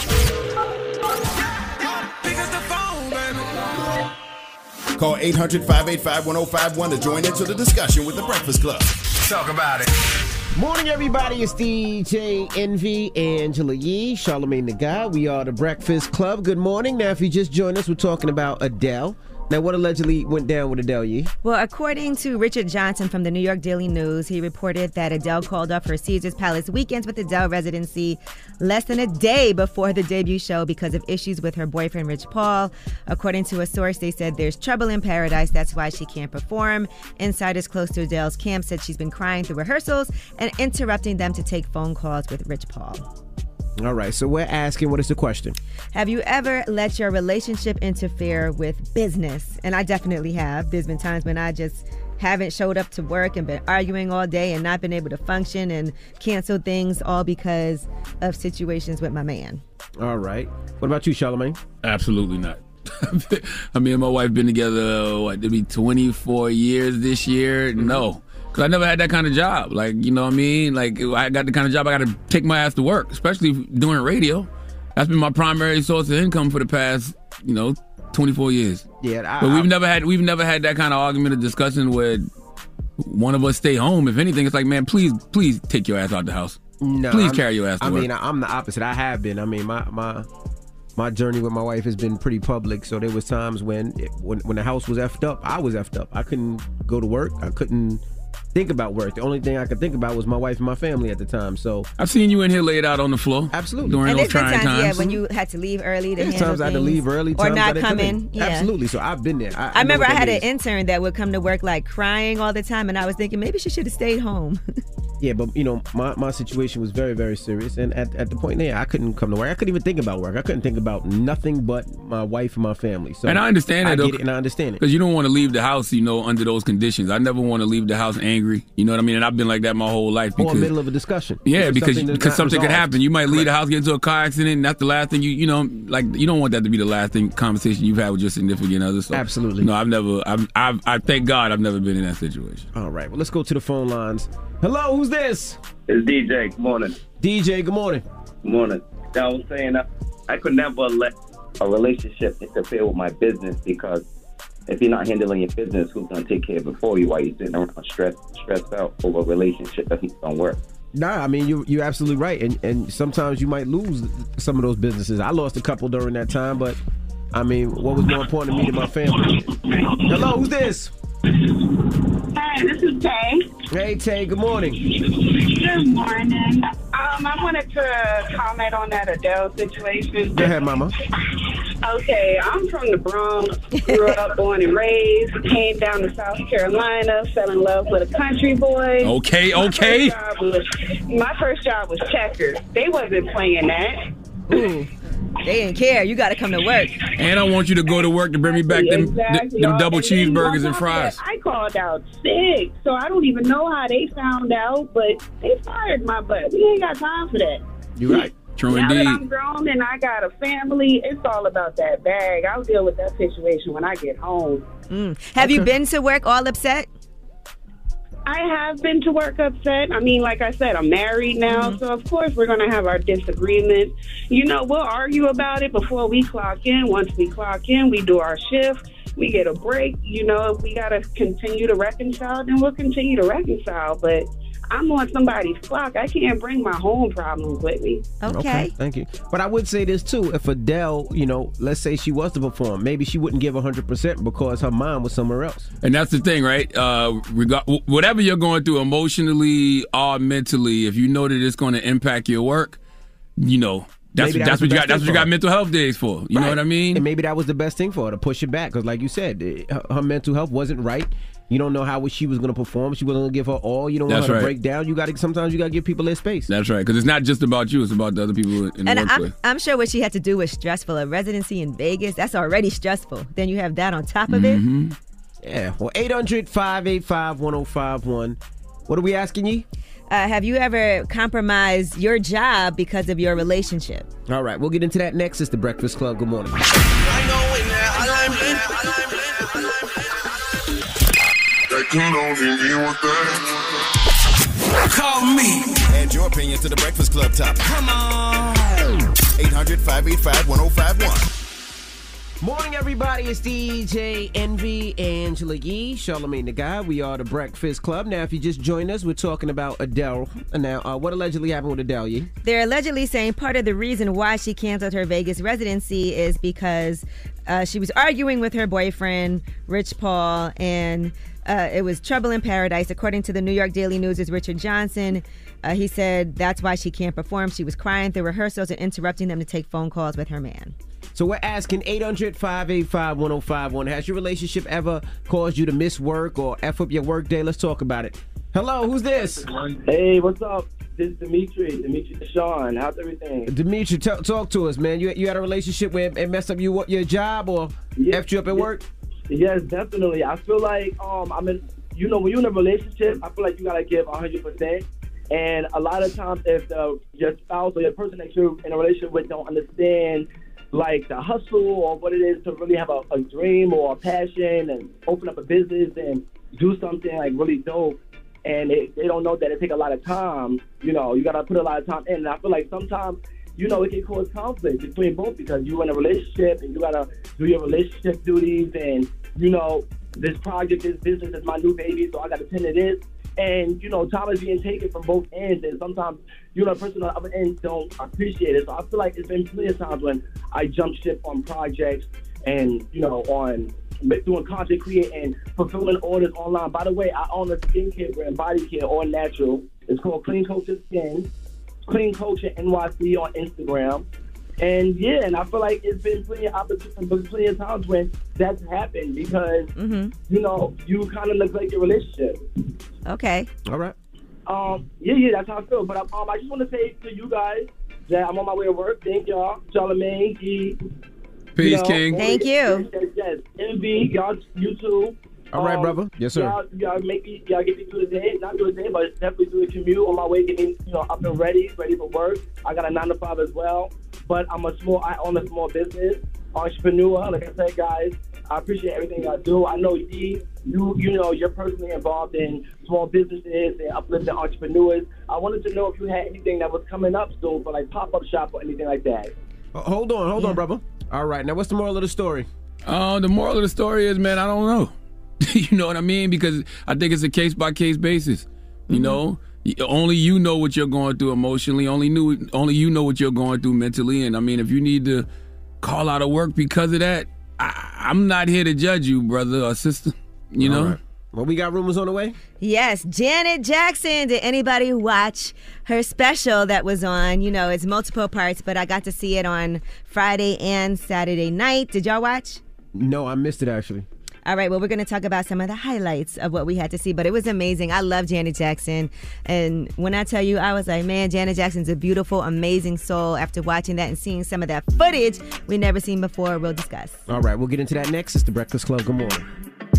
Call eight hundred, five eight five, one oh five one to join into the discussion with the Breakfast Club. Talk about it. Morning, everybody. It's D J Envy, Angela Yee, Charlamagne the Guy. We are the Breakfast Club. Good morning. Now, if you just joined us, we're talking about Adele. Now, what allegedly went down with Adele Yee? Well, according to Richard Johnson from the New York Daily News, he reported that Adele called off her Caesars Palace Weekends with Adele residency less than a day before the debut show because of issues with her boyfriend, Rich Paul. According to a source, they said there's trouble in paradise. That's why she can't perform. Insiders close to Adele's camp said she's been crying through rehearsals and interrupting them to take phone calls with Rich Paul. All right, so we're asking, what is the question? Have you ever let your relationship interfere with business? And I definitely have. There's been times when I just haven't showed up to work and been arguing all day and not been able to function and cancel things all because of situations with my man. All right. What about you, Charlamagne? Absolutely not. I mean, and my wife been together, what, it'll be twenty-four years this year? No. Because I never had that kind of job. Like, you know what I mean? Like, I got the kind of job I got to take my ass to work, especially doing radio. That's been my primary source of income for the past, you know, twenty-four years. Yeah, I, but we've I, never had we've never had that kind of argument or discussion where one of us stay home. If anything, it's like, man, please, please take your ass out the house. No, please I'm, carry your ass to I work. mean, I'm the opposite. I have been. I mean, my my my journey with my wife has been pretty public. So there was times when it, when when the house was effed up, I was effed up. I couldn't go to work. I couldn't think about work. The only thing I could think about was my wife and my family at the time. So I've seen you in here laid out on the floor. Absolutely. During And those there's been trying times, times. yeah, when you had to leave early to There's handle times I had to things, leave early, or times not I didn't come come in. in. Yeah. Absolutely. So I've been there. I, I, I remember know I what had that an is. intern that would come to work like crying all the time, and I was thinking maybe she should have stayed home. Yeah, but you know, my, my situation was very, very serious. And at, at the point there, I couldn't come to work. I couldn't even think about work. I couldn't think about nothing but my wife and my family. So And I understand I that, though, get it, and I understand it. Because you don't want to leave the house, you know, under those conditions. I never want to leave the house angry. You know what I mean? And I've been like that my whole life. Or in Because, the middle of a discussion. yeah, If it's because something that's because not something could resolved. happen. You might leave the Right. house, get into a car accident, and that's the last thing you, you know, like, you don't want that to be the last thing conversation you've had with your significant other. So, Absolutely. No, I've never, I've, I've, I thank God I've never been in that situation. All right, well, let's go to the phone lines. Hello, who's this? It's D J. Good morning. D J, good morning. Good morning. I was saying uh, I could never let a relationship interfere with my business, because if you're not handling your business, who's going to take care of it for you while you're sitting around stressed, stressed out over a relationship that's not going to work? Nah, I mean, you, you're absolutely right. And, and sometimes you might lose some of those businesses. I lost a couple during that time, but, I mean, what was more important to me than my family? Hello, who's this? Hi, this is Tay. Hey, Tay, good morning. Good morning. Um, I wanted to comment on that Adele situation. Go ahead, mama. Okay, I'm from the Bronx, grew up, born and raised, came down to South Carolina, fell in love with a country boy. Okay, My okay. first job was, my first job was Checkers. They wasn't playing that. Ooh, they didn't care. You got to come to work. And I want you to go to work to bring me back them, Exactly. them double And then cheeseburgers on and top of fries. that, I called out sick, so I don't even know how they found out, but they fired my butt. We ain't got time for that. You're right. True now indeed. that I'm grown and I got a family, it's all about that bag. I'll deal with that situation when I get home. Mm. Have you been to work all upset? I have been to work upset. I mean, like I said, I'm married now, Mm-hmm. so of course we're going to have our disagreements. You know, we'll argue about it before we clock in. Once we clock in, we do our shift. We get a break. You know, if we got to continue to reconcile, then we'll continue to reconcile. But I'm on somebody's clock. I can't bring my home problems with me. Okay. Thank you. But I would say this too. If Adele, you know, let's say she was to perform, maybe she wouldn't give one hundred percent because her mind was somewhere else. And that's the thing, right? Uh, reg- whatever you're going through emotionally or mentally, if you know that it's going to impact your work, you know, that's Maybe that that's was what the you best got. That's thing what you for got her. mental health days for. You know Right. what I mean? And maybe that was the best thing for her, to push it back. Because like you said, it- her, her mental health wasn't right. You don't know how she was going to perform. She wasn't going to give her all. You don't know That's how to right. break down. You got to sometimes you got to give people their space. That's right, because it's not just about you; it's about the other people in the And workplace. I'm, I'm sure what she had to do was stressful. A residency in Vegas, that's already stressful. Then you have that on top of it. Mm-hmm. Yeah. Well, eight hundred, five eight five, one oh five one. What are we asking you? Uh, have you ever compromised your job because of your relationship? All right, we'll get into that next. It's the Breakfast Club. Good morning. Call me. Add your opinion to the Breakfast Club topic. Come on. eight hundred, five eight five, one oh five one. Morning, everybody. It's D J Envy, Angela Yee, Charlamagne the Guy. We are the Breakfast Club. Now, if you just joined us, we're talking about Adele. Now, uh, what allegedly happened with Adele, Yee? They're allegedly saying part of the reason why she canceled her Vegas residency is because uh, she was arguing with her boyfriend, Rich Paul, and uh, it was trouble in paradise. According to the New York Daily News' Richard Johnson, uh, he said that's why she can't perform. She was crying through rehearsals and interrupting them to take phone calls with her man. So we're asking eight hundred, five eight five, one oh five one. Has your relationship ever caused you to miss work or F up your work day? Let's talk about it. Hello, who's this? Hey, what's up? This is Dimitri. Dimitri Deshawn. How's everything? Dimitri, t- talk to us, man. You you had a relationship where it messed up you, your job or Yeah, effed you up at yeah. work? Yes, definitely. I feel like, um, I mean, you know, when you're in a relationship, I feel like you got to give one hundred percent. And a lot of times if the, your spouse or your person that you're in a relationship with don't understand like the hustle or what it is to really have a, a dream or a passion and open up a business and do something like really dope, and it, they don't know that it take a lot of time, you know, you got to put a lot of time in. And I feel like sometimes, you know, it can cause conflict between both because you're in a relationship and you got to do your relationship duties and, you know, this project, this business is my new baby, so I got to tend to this. And, you know, time is being taken from both ends, and sometimes, you know, the person on the other end don't appreciate it. So I feel like it's been plenty of times when I jump ship on projects and, you know, on doing content creating and fulfilling orders online. By the way, I own a skincare brand, Body Care, all natural. It's called Clean Culture Skin, Clean Culture N Y C on Instagram. And yeah, and I feel like it's been plenty of opportunities, plenty of times when that's happened because, Mm-hmm. you know, you kind of neglect your relationship. Okay. All right. Um, yeah, yeah, that's how I feel. But um, I just want to say to you guys that I'm on my way to work. Thank y'all. Charlamagne, G. Peace, you know, King. Thank you. Yes, yes, yes. Envy, y'all, you too. All right, brother. Yes, sir. Y'all, y'all make me, y'all get me through the day. Not through the day, but definitely through the commute on my way, getting you know up and ready, ready for work. I got a nine to five as well, but I'm a small, I own a small business, entrepreneur. Like I said, guys, I appreciate everything y'all do. I know you, you, you know, you're personally involved in small businesses and uplifting entrepreneurs. I wanted to know if you had anything that was coming up soon for like pop up shop or anything like that. Uh, hold on, hold on, brother. All right, now what's the moral of the story? Uh, the moral of the story is, man, I don't know. You know what I mean? Because I think it's a case by case basis. You know, only you know what you're going through emotionally. Only knew, only you know what you're going through mentally. And I mean, if you need to call out of work because of that, I, I'm not here to judge you, brother or sister. You know. All right. Well, we got rumors on the way? Yes, Janet Jackson. Did anybody watch her special that was on? You know, it's multiple parts, but I got to see it on Friday and Saturday night. Did y'all watch? No, I missed it, actually. All right, well, we're going to talk about some of the highlights of what we had to see, but it was amazing. I love Janet Jackson. And when I tell you, I was like, man, Janet Jackson's a beautiful, amazing soul. After watching that and seeing some of that footage we never seen before, we'll discuss. All right, we'll get into that next. It's The Breakfast Club. Good morning.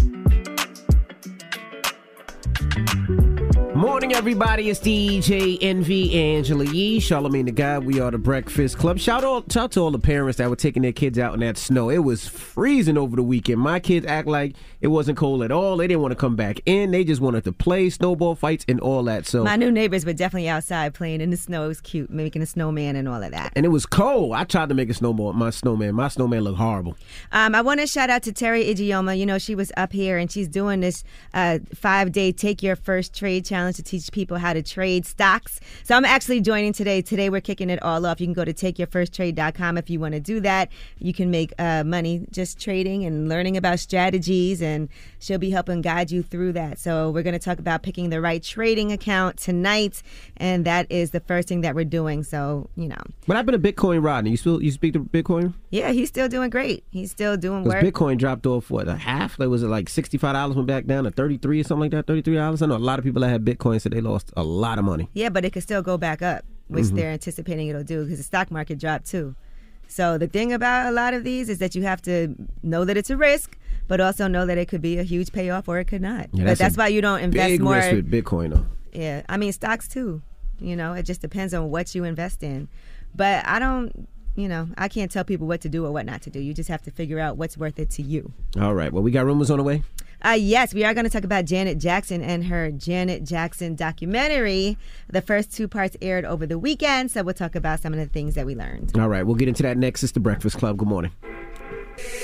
Morning, everybody. It's D J Envy, Angela Yee, Charlamagne the Guy. We are the Breakfast Club. Shout out, shout out to all the parents that were taking their kids out in that snow. It was freezing over the weekend. My kids act like it wasn't cold at all. They didn't want to come back in. They just wanted to play snowball fights and all that. So my new neighbors were definitely outside playing in the snow. It was cute, making a snowman and all of that. And it was cold. I tried to make a snowball. My snowman. My snowman looked horrible. Um, I want to shout out to Terry Ijeoma. You know, she was up here and she's doing this uh, five-day Take Your First Trade Challenge to teach people how to trade stocks. So I'm actually joining today. Today we're kicking it all off. You can go to take your first trade dot com if you want to do that. You can make uh, money just trading and learning about strategies, and she'll be helping guide you through that. So we're going to talk about picking the right trading account tonight, and that is the first thing that we're doing. So, you know. What happened to Bitcoin, Rodney? You still you speak to Bitcoin? Yeah, he's still doing great. He's still doing Because work. Bitcoin dropped off, what, a half? Like, was it like sixty-five dollars, went back down to thirty-three or something like that, thirty-three dollars? I know a lot of people that had Bitcoin said they lost a lot of money. Yeah, but it could still go back up, which Mhm. they're anticipating it'll do because the stock market dropped too. So the thing about a lot of these is that you have to know that it's a risk, but also know that it could be a huge payoff or it could not. Yeah, but that's a why you don't invest big more. risk with Bitcoin, though. Yeah, I mean stocks too. You know, it just depends on what you invest in. But I don't, you know, I can't tell people what to do or what not to do. You just have to figure out what's worth it to you. All right. Well, we got rumors on the way? Uh, yes, we are going to talk about Janet Jackson and her Janet Jackson documentary. The first two parts aired over the weekend, so we'll talk about some of the things that we learned. All right. We'll get into that next. It's The Breakfast Club. Good morning.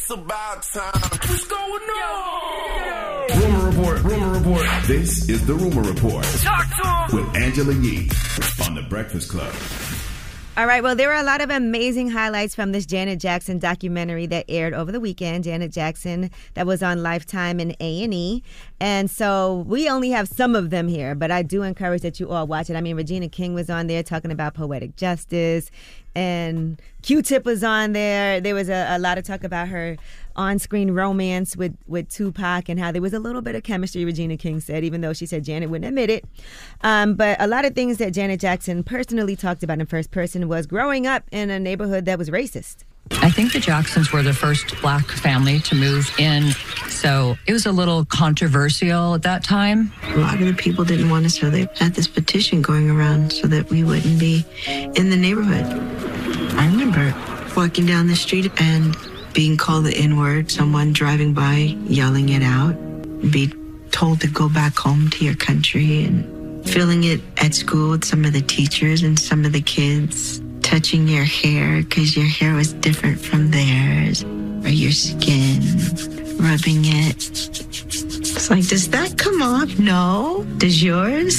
It's about time. What's going on? Rumor Report, Rumor Report. This is the Rumor Report. Talk to him. With Angela Yee on The Breakfast Club. All right, well, there were a lot of amazing highlights from this Janet Jackson documentary that aired over the weekend. Janet Jackson, that was on Lifetime and A and E. And so we only have some of them here, but I do encourage that you all watch it. I mean, Regina King was on there talking about poetic justice, and Q-Tip was on there. There was a, a lot of talk about her on-screen romance with, with Tupac and how there was a little bit of chemistry, Regina King said, even though she said Janet wouldn't admit it. Um, but a lot of things that Janet Jackson personally talked about in first person was growing up in a neighborhood that was racist. I think the Jacksons were the first black family to move in, so it was a little controversial at that time. A lot of the people didn't want us, so they had this petition going around so that we wouldn't be in the neighborhood. I remember walking down the street and being called the N-word, someone driving by yelling it out, be told to go back home to your country, and feeling it at school with some of the teachers and some of the kids, touching your hair because your hair was different from theirs, or your skin, rubbing it. It's like, does that come off? No. Does yours?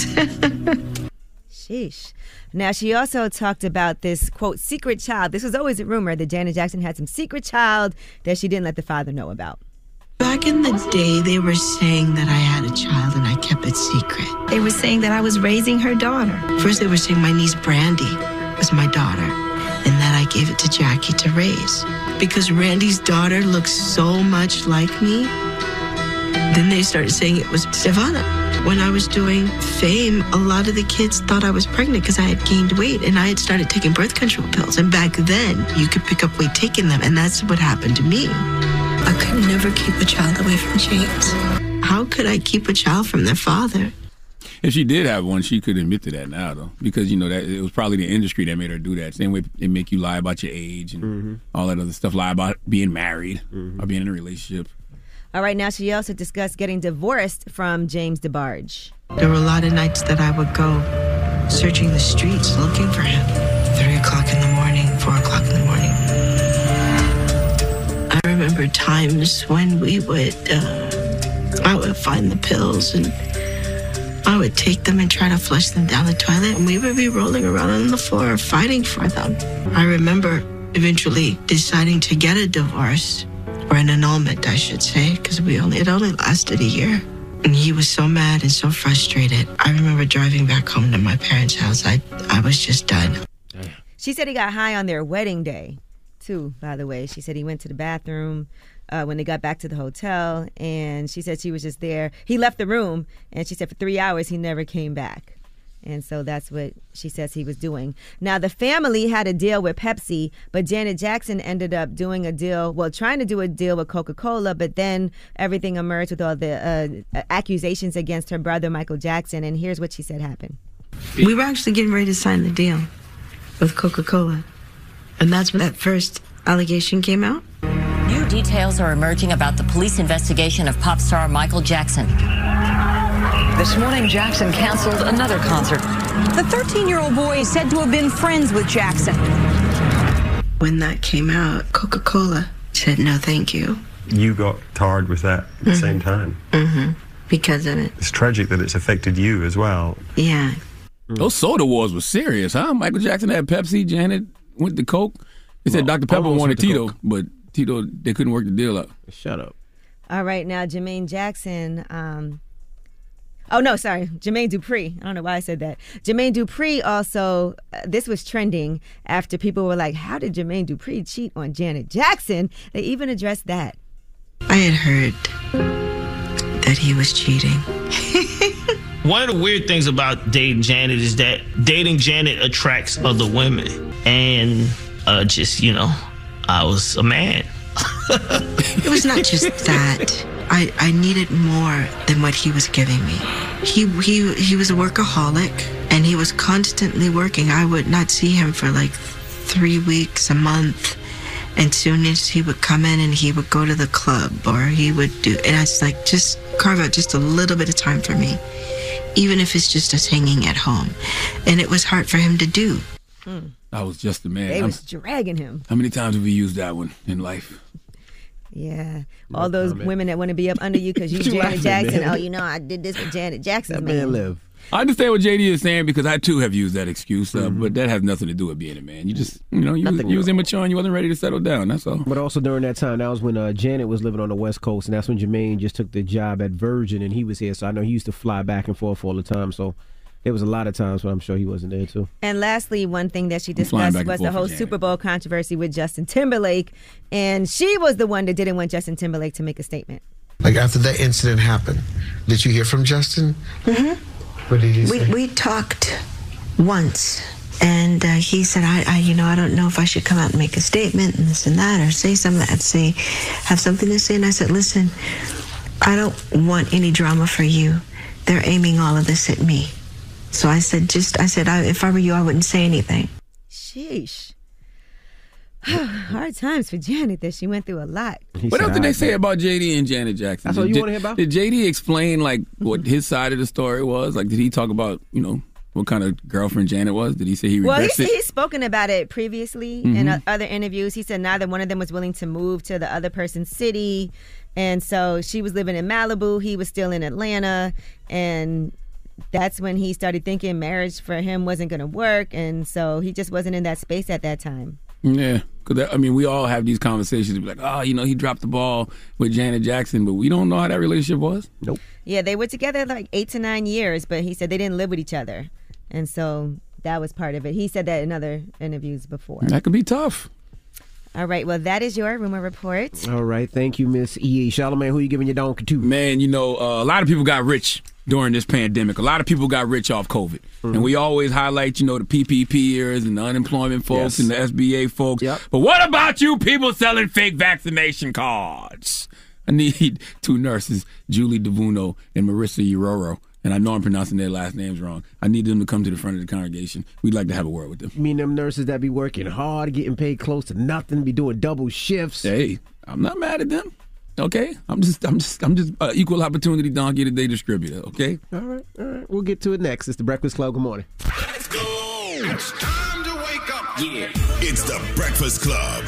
Sheesh. Now, she also talked about this, quote, secret child. This was always a rumor that Janet Jackson had some secret child that she didn't let the father know about. Back in the day, they were saying that I had a child and I kept it secret. They were saying that I was raising her daughter. First, they were saying my niece Brandy was my daughter, and that I gave it to Jackie to raise. Because Randy's daughter looks so much like me, then they started saying it was Savannah. When I was doing Fame, a lot of the kids thought I was pregnant because I had gained weight and I had started taking birth control pills. And back then, you could pick up weight taking them, and that's what happened to me. I could never keep a child away from James. How could I keep a child from their father? If she did have one, she could admit to that now, though, because, you know, that it was probably the industry that made her do that. Same way they make you lie about your age and mm-hmm. all that other stuff, lie about being married mm-hmm. or being in a relationship. All right, now she also discussed getting divorced from James DeBarge. There were a lot of nights that I would go searching the streets looking for him. Three o'clock in the morning, four o'clock in the morning. I remember times when we would, uh, I would find the pills and I would take them and try to flush them down the toilet, and we would be rolling around on the floor fighting for them. I remember eventually deciding to get a divorce. Or an annulment, I should say, because we only it only lasted a year. And he was so mad and so frustrated. I remember driving back home to my parents' house. I I was just done. She said he got high on their wedding day, too, by the way. She said he went to the bathroom uh, when they got back to the hotel, and she said she was just there. He left the room, and she said for three hours he never came back. And so that's what she says he was doing. Now, the family had a deal with Pepsi, but Janet Jackson ended up doing a deal, well, trying to do a deal with Coca-Cola, but then everything emerged with all the uh, accusations against her brother, Michael Jackson. And here's what she said happened. We were actually getting ready to sign the deal with Coca-Cola. And that's when that first allegation came out. New details are emerging about the police investigation of pop star Michael Jackson. This morning, Jackson canceled another concert. The thirteen-year-old boy is said to have been friends with Jackson. When that came out, Coca-Cola said no thank you. You got tarred with that at mm-hmm. the same time. Mm-hmm. Because of it. It's tragic that it's affected you as well. Yeah. Those soda wars were serious, huh? Michael Jackson had Pepsi, Janet went to Coke. They said well, Doctor Pepper wanted Tito, Coke. But Tito, they couldn't work the deal out. Shut up. All right, now Jermaine Jackson... Um, Oh, no, sorry. Jermaine Dupri. I don't know why I said that. Jermaine Dupri also, uh, this was trending after people were like, how did Jermaine Dupri cheat on Janet Jackson? They even addressed that. I had heard that he was cheating. One of the weird things about dating Janet is that dating Janet attracts other women. And uh, just, you know, I was a man. It was not just that. I, I needed more than what he was giving me. He he he was a workaholic, and he was constantly working. I would not see him for like three weeks, a month, and soon as he would come in and he would go to the club, or he would do, and I was like, just carve out just a little bit of time for me, even if it's just us hanging at home. And it was hard for him to do. Hmm. I was just a man. They I'm, was dragging him. How many times have we used that one in life? Yeah. No All those comment. women that want to be up under you because you You Janet laughing, Jackson. man. Oh, you know, I did this with Janet Jackson's That man. man live. I understand what J D is saying because I too have used that excuse, uh, Mm-hmm. but that has nothing to do with being a man. You just, you know, you, was, Nothing you was wrong. immature and you wasn't ready to settle down. That's all. But also during that time, that was when uh, Janet was living on the West Coast, and that's when Jermaine just took the job at Virgin, and he was here. So I know he used to fly back and forth all the time. So there was a lot of times when I'm sure he wasn't there too. And lastly, one thing that she I'm flying discussed back and was the forth whole with Janet. Super Bowl controversy with Justin Timberlake, and she was the one that didn't want Justin Timberlake to make a statement. Like after that incident happened, did you hear from Justin? Mm-hmm. What did he We say? we talked once, and uh, he said, I, I, you know, I don't know if I should come out and make a statement and this and that, or say something, I'd say, have something to say. And I said, listen, I don't want any drama for you. They're aiming all of this at me. So I said, just, I said, I, if I were you, I wouldn't say anything. Sheesh. Hard times for Janet that she went through a lot. What else did they say about J D and Janet Jackson? That's what Did- you wanna hear about? Did J D explain like what his side of the story was? Like, did he talk about, you know, what kind of girlfriend Janet was? Did he say he Well, regrets he's, it? he's spoken about it previously Mhm. in o- other interviews. He said neither one of them was willing to move to the other person's city. And so she was living in Malibu. He was still in Atlanta. And that's when he started thinking marriage for him wasn't going to work. And so he just wasn't in that space at that time. Yeah, because I mean, we all have these conversations. Like, oh, you know, he dropped the ball with Janet Jackson, but we don't know how that relationship was. Nope. Yeah, they were together like eight to nine years, but he said they didn't live with each other. And so that was part of it. He said that in other interviews before. That could be tough. All right, well, that is your rumor report. All right, thank you, Miss E A. Charlamagne, who you giving your donkey to? Man, you know, uh, a lot of people got rich during this pandemic. A lot of people got rich off COVID. Mm-hmm. And we always highlight, you know, the P P P years and the unemployment folks Yes. and the S B A folks. But what about you people selling fake vaccination cards? I need two nurses, Julie DeVuno and Marissa Uroro. And I know I'm pronouncing their last names wrong. I need them to come to the front of the congregation. We'd like to have a word with them. You mean them nurses that be working hard, getting paid close to nothing, be doing double shifts? Hey, I'm not mad at them. Okay, I'm just, I'm just, I'm just uh, equal opportunity donkey today distributor. Okay. All right, all right. We'll get to it next. It's the Breakfast Club. Good morning. Let's go. It's time to wake up. Yeah. It's the Breakfast Club.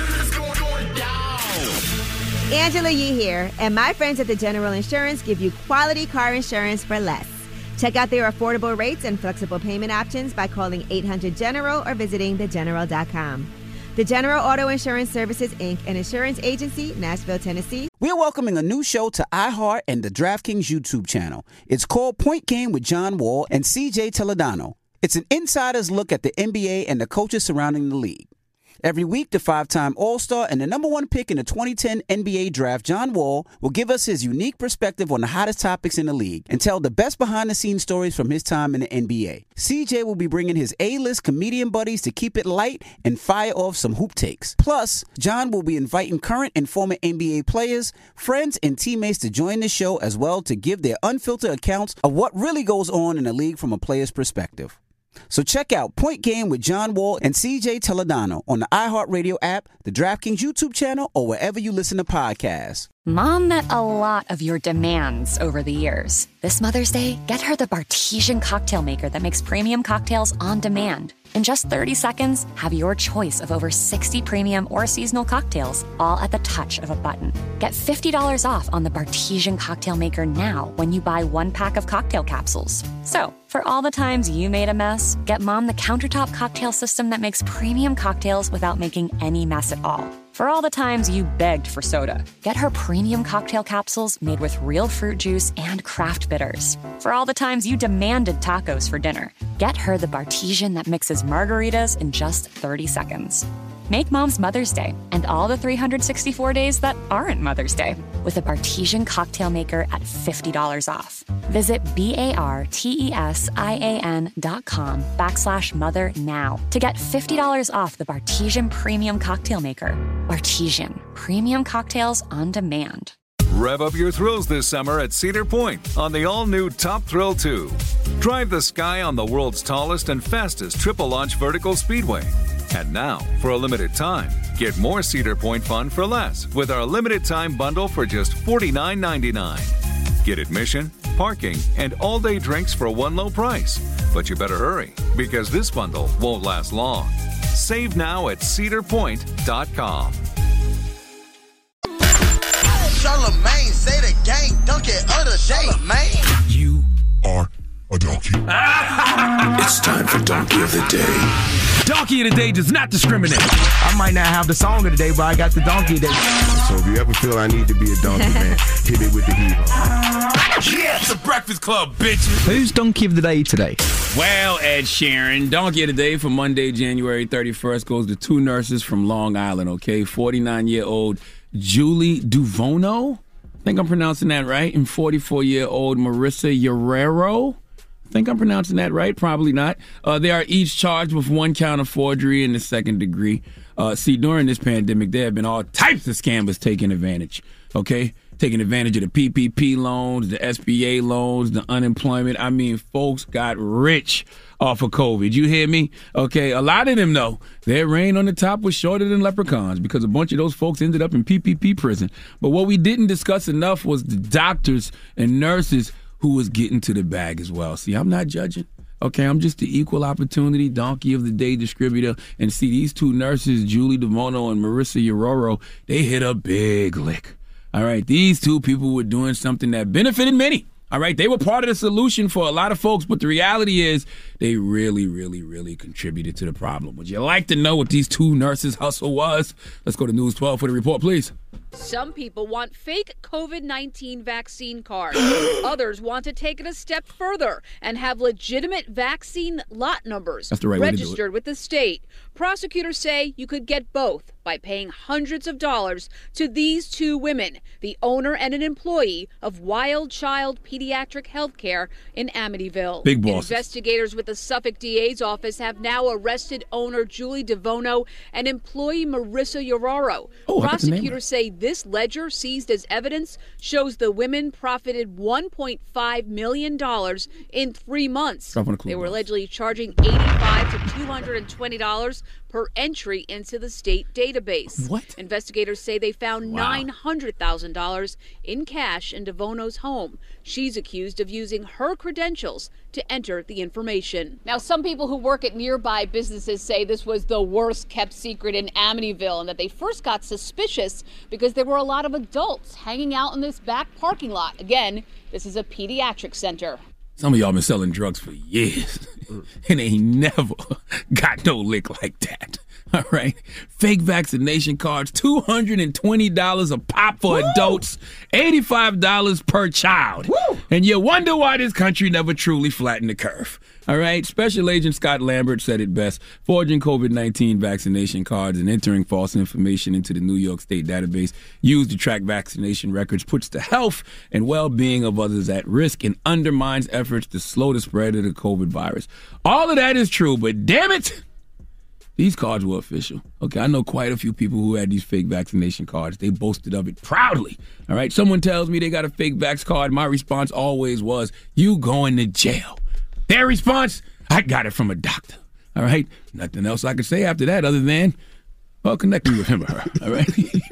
Angela Yee here, and my friends at the General Insurance give you quality car insurance for less. Check out their affordable rates and flexible payment options by calling eight hundred General or visiting the general dot com. The General Auto Insurance Services, Incorporated, an insurance agency, Nashville, Tennessee. We're welcoming a new show to iHeart and the DraftKings YouTube channel. It's called Point Game with John Wall and C J Toledano. It's an insider's look at the N B A and the coaches surrounding the league. Every week, the five-time All-Star and the number one pick in the twenty ten N B A draft, John Wall, will give us his unique perspective on the hottest topics in the league and tell the best behind-the-scenes stories from his time in the N B A. C J will be bringing his A-list comedian buddies to keep it light and fire off some hoop takes. Plus, John will be inviting current and former N B A players, friends, and teammates to join the show as well to give their unfiltered accounts of what really goes on in the league from a player's perspective. So check out Point Game with John Wall and C J Toledano on the iHeartRadio app, the DraftKings YouTube channel, or wherever you listen to podcasts. Mom met a lot of your demands over the years. This Mother's Day, get her the Bartesian cocktail maker that makes premium cocktails on demand. In just thirty seconds, have your choice of over sixty premium or seasonal cocktails, all at the touch of a button. Get fifty dollars off on the Bartesian cocktail maker now when you buy one pack of cocktail capsules. So, for all the times you made a mess, get Mom the countertop cocktail system that makes premium cocktails without making any mess at all. For all the times you begged for soda, get her premium cocktail capsules made with real fruit juice and craft bitters. For all the times you demanded tacos for dinner, get her the Bartesian that mixes margaritas in just thirty seconds. Make Mom's Mother's Day and all the three hundred sixty-four days that aren't Mother's Day with a Bartesian cocktail maker at fifty dollars off. Visit B-A-R-T-E-S-I-A-N dot com backslash mother now to get fifty dollars off the Bartesian Premium Cocktail Maker. Bartesian, premium cocktails on demand. Rev up your thrills this summer at Cedar Point on the all-new Top Thrill two. Drive the sky on the world's tallest and fastest triple-launch vertical speedway. And now, for a limited time, get more Cedar Point fun for less with our limited-time bundle for just forty-nine ninety-nine. Get admission, parking, and all-day drinks for one low price. But you better hurry, because this bundle won't last long. Save now at cedar point dot com. gang, donkey of the day, man. You are a donkey. It's time for Donkey of the Day. Donkey of the Day does not discriminate. I might not have the song of the day, but I got the donkey of the day. So if you ever feel I need to be a donkey, man, hit me with the heat. Yeah, it's a Breakfast Club, bitches. Who's donkey of the day today? Well, Ed Sheeran, donkey of the day for Monday, January thirty-first goes to two nurses from Long Island, okay? forty-nine-year-old Julie Duvono. I think I'm pronouncing that right. And forty-four-year-old Marissa Guerrero. I think I'm pronouncing that right. Probably not. Uh, they are each charged with one count of forgery in the second degree. Uh, see, during this pandemic, there have been all types of scammers taking advantage, okay? Taking advantage of the P P P loans, the S B A loans, the unemployment. I mean, folks got rich off of COVID. You hear me? Okay, a lot of them, though, their reign on the top was shorter than leprechauns because a bunch of those folks ended up in P P P prison. But what we didn't discuss enough was the doctors and nurses who was getting to the bag as well. See, I'm not judging. Okay, I'm just the equal opportunity donkey of the day distributor. And see, these two nurses, Julie Duvono and Marissa Guerrero, they hit a big lick. All right, these two people were doing something that benefited many. All right, they were part of the solution for a lot of folks, but the reality is they really, really, really contributed to the problem. Would you like to know what these two nurses' hustle was? Let's go to News twelve for the report, please. Some people want fake COVID nineteen vaccine cards. Others want to take it a step further and have legitimate vaccine lot numbers That's the right way to do it. registered with the state. Prosecutors say you could get both by paying hundreds of dollars to these two women, the owner and an employee of Wild Child Pediatric Healthcare in Amityville. Big bosses. Investigators with the Suffolk D A's office have now arrested owner Julie Duvono and employee Marissa Guerrero. Oh, I got the name. Prosecutors say this ledger seized as evidence shows the women profited one point five million dollars in three months. Drop on a clue They were box. allegedly charging eighty-five to two hundred twenty dollars per entry into the state database. What? Investigators say they found Wow. nine hundred thousand dollars in cash in Devono's home. She's accused of using her credentials to enter the information. Now, some people who work at nearby businesses say this was the worst kept secret in Amityville and that they first got suspicious because there were a lot of adults hanging out in this back parking lot. Again, this is a pediatric center. Some of y'all been selling drugs for years and ain't never got no lick like that. All right. Fake vaccination cards, two hundred twenty dollars a pop for Woo! adults, eighty-five dollars per child. Woo! And you wonder why this country never truly flattened the curve. All right. Special Agent Scott Lambert said it best. Forging COVID nineteen vaccination cards and entering false information into the New York State database used to track vaccination records puts the health and well-being of others at risk and undermines efforts to slow the spread of the COVID virus. All of that is true, but damn it, these cards were official. Okay, I know quite a few people who had these fake vaccination cards. They boasted of it proudly. All right, someone tells me they got a fake vax card. My response always was, you going to jail. Their response, I got it from a doctor. All right, nothing else I could say after that other than, well, connect me with him or her. All right.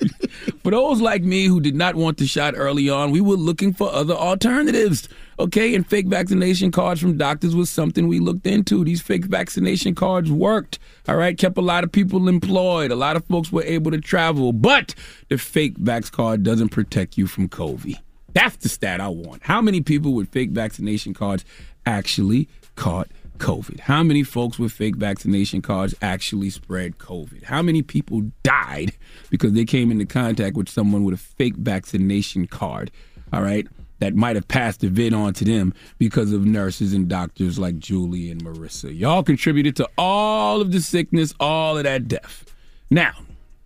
For those like me who did not want the shot early on, we were looking for other alternatives. Okay, and fake vaccination cards from doctors was something we looked into. These fake vaccination cards worked, all right, kept a lot of people employed. A lot of folks were able to travel, but the fake vax card doesn't protect you from COVID. That's the stat I want. How many people with fake vaccination cards actually caught COVID? How many folks with fake vaccination cards actually spread COVID? How many people died because they came into contact with someone with a fake vaccination card, all right, that might have passed the vid on to them because of nurses and doctors like Julie and Marissa? Y'all contributed to all of the sickness, all of that death. Now,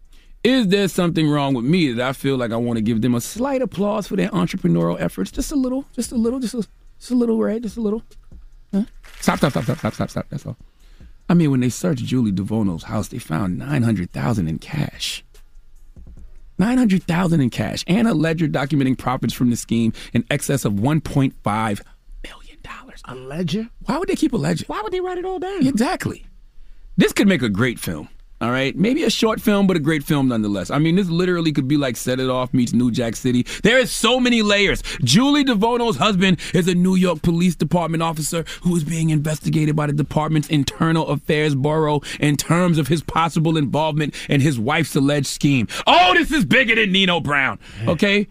is there something wrong with me that I feel like I want to give them a slight applause for their entrepreneurial efforts? Just a little, just a little, just a, just a little, right? Just a little. Huh? Stop, stop, stop, stop, stop, stop, stop. That's all. I mean, when they searched Julie Duvono's house, they found nine hundred thousand dollars in cash. nine hundred thousand dollars in cash and a ledger documenting profits from the scheme in excess of one point five million dollars. A ledger? Why would they keep a ledger? Why would they write it all down? Exactly. This could make a great film. All right, maybe a short film, but a great film nonetheless. I mean, this literally could be like Set It Off meets New Jack City. There is so many layers. Julie Duvono's husband is a New York Police Department officer who is being investigated by the department's Internal Affairs Bureau in terms of his possible involvement in his wife's alleged scheme. Oh, this is bigger than Nino Brown, okay?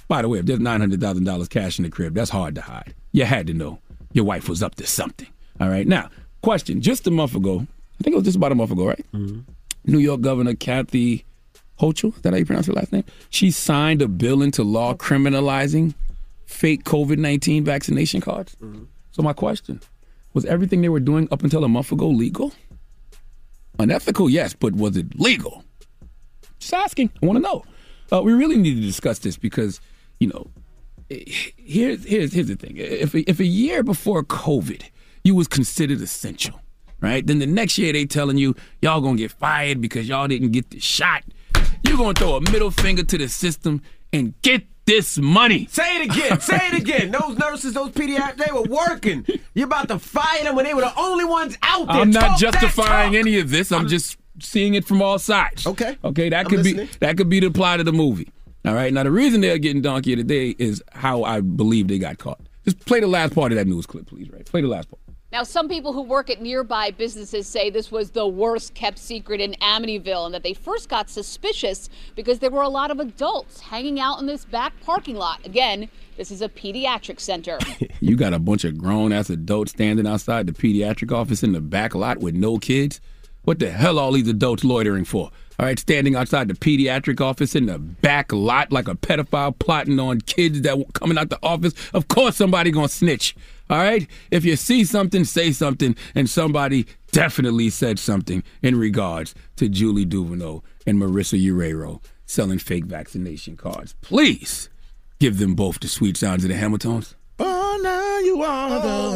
By the way, if there's nine hundred thousand dollars cash in the crib, that's hard to hide. You had to know your wife was up to something. All right. Now, question. Just a month ago, I think it was just about a month ago, right? Mm-hmm. New York Governor Kathy Hochul, is that how you pronounce her last name? She signed a bill into law criminalizing fake COVID nineteen vaccination cards. Mm-hmm. So my question, was everything they were doing up until a month ago legal? Unethical, yes, but was it legal? Just asking. I want to know. Uh, we really need to discuss this because, you know, here's here's here's the thing. If if a year before COVID, you was considered essential, right? Then the next year they telling you y'all gonna get fired because y'all didn't get the shot. You're gonna throw a middle finger to the system and get this money. Say it again. Say it again. Those nurses, those pediatrics, they were working. You're about to fire them when they were the only ones out there. I'm not talk justifying any of this. I'm just seeing it from all sides. Okay. Okay. That I'm could listening. be that could be the plot of the movie. All right. Now the reason they're getting donkey today is how I believe they got caught. Just play the last part of that news clip, please. Right. Play the last part. Now, some people who work at nearby businesses say this was the worst kept secret in Amityville and that they first got suspicious because there were a lot of adults hanging out in this back parking lot. Again, this is a pediatric center. You got a bunch of grown-ass adults standing outside the pediatric office in the back lot with no kids? What the hell are all these adults loitering for? All right, standing outside the pediatric office in the back lot like a pedophile plotting on kids that were coming out the office. Of course somebody gonna snitch. All right? If you see something, say something. And somebody definitely said something in regards to Julie Duverneau and Marissa Urero selling fake vaccination cards. Please give them both the sweet sounds of the Hamiltons. Oh, now you are the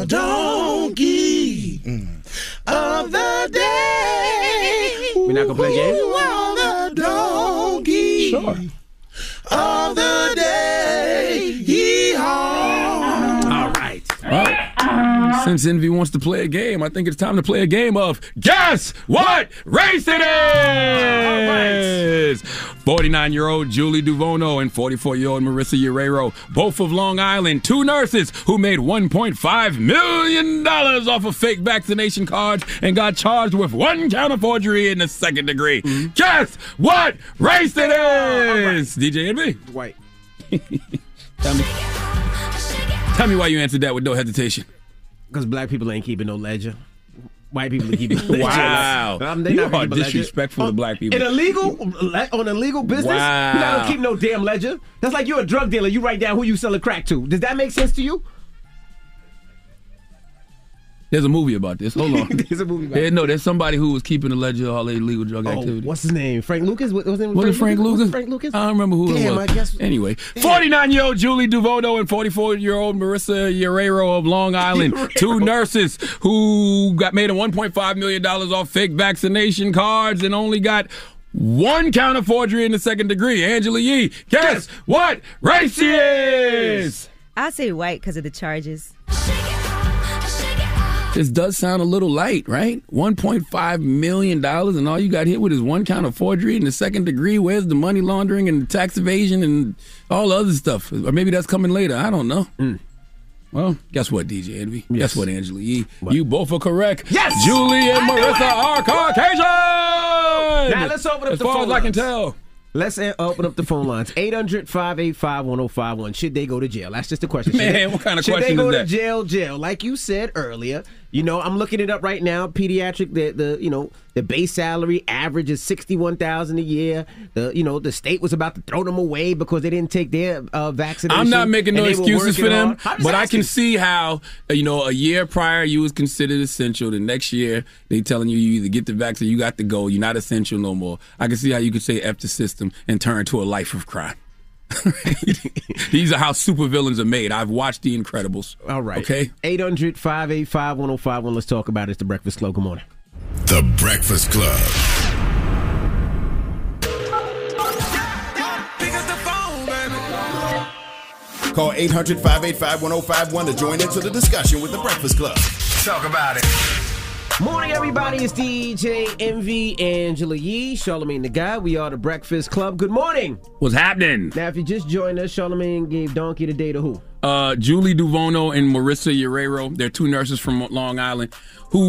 donkey of the day. We're not going to play a game? You are the donkey Sure. of the day. Yee-haw. All right. Well, since Envy wants to play a game, I think it's time to play a game of Guess What Race It Is! forty-nine-year-old Julie Duverneau and forty-four-year-old Marissa Urero, both of Long Island, two nurses who made one point five million dollars off of fake vaccination cards and got charged with one count of forgery in the second degree. Mm-hmm. Guess what race it is! Right. D J Envy? White. Tell me. Tell me why you answered that with no hesitation. Because black people ain't keeping no ledger. White people are keeping ledger. Wow. Um, they you not are keeping disrespectful ledger. to black people. In a legal, on a legal business, wow. You're not going to keep no damn ledger. That's like you're a drug dealer. You write down who you selling crack to. Does that make sense to you? There's a movie about this. Hold on. There's a movie about yeah, this. No, there's somebody who was keeping a ledger of all their illegal drug oh, activity. What's his name? Frank Lucas? What was his name? Was it Frank Lucas? Was it Frank Lucas? I don't remember who Damn, it was. I guess. Anyway, forty-nine-year-old Julie Duverneau and forty-four-year-old Marissa Urero of Long Island, two nurses who got made a one point five million dollars off fake vaccination cards and only got one count of forgery in the second degree. Angela Yee, guess what race she is? I'll say white because of the charges. This does sound a little light, right? one point five million dollars and all you got hit with is one count of forgery in the second degree. Where's the money laundering and the tax evasion and all the other stuff? Or maybe that's coming later. I don't know. Mm. Well, guess what, D J Envy? Yes. Guess what, Angela Yee? What? You both are correct. Yes! Julie and Marissa are Caucasian! Now let's open up as the far phone as I can lines. tell. Let's open up the phone lines. eight hundred, five eight five, one oh five one. Should they go to jail? That's just the question. Should Man, they, what kind of should question they go is to that? jail, jail? Like you said earlier, you know, I'm looking it up right now. Pediatric, the, the you know, the base salary average is sixty-one thousand dollars a year. The, you know, the state was about to throw them away because they didn't take their uh, vaccination. I'm not making no excuses for them, but but I can see how, you know, a year prior you was considered essential. The next year they telling you you either get the vaccine, you got to go, you're not essential no more. I can see how you could say F the system and turn to a life of crime. These are how supervillains are made. I've watched The Incredibles. All right. Okay. eight hundred, five eight five, one oh five one. Let's talk about it. It's The Breakfast Club. Good morning. The Breakfast Club. Call eight hundred, five eight five, one oh five one to join into the discussion with The Breakfast Club. Talk about it. Morning, everybody. It's D J Envy, Angela Yee, Charlamagne the Guy. We are The Breakfast Club. Good morning. What's happening? Now, if you just joined us, Charlamagne gave Donkey today to who? Uh, Julie Duverneau and Marissa Urero. They're two nurses from Long Island who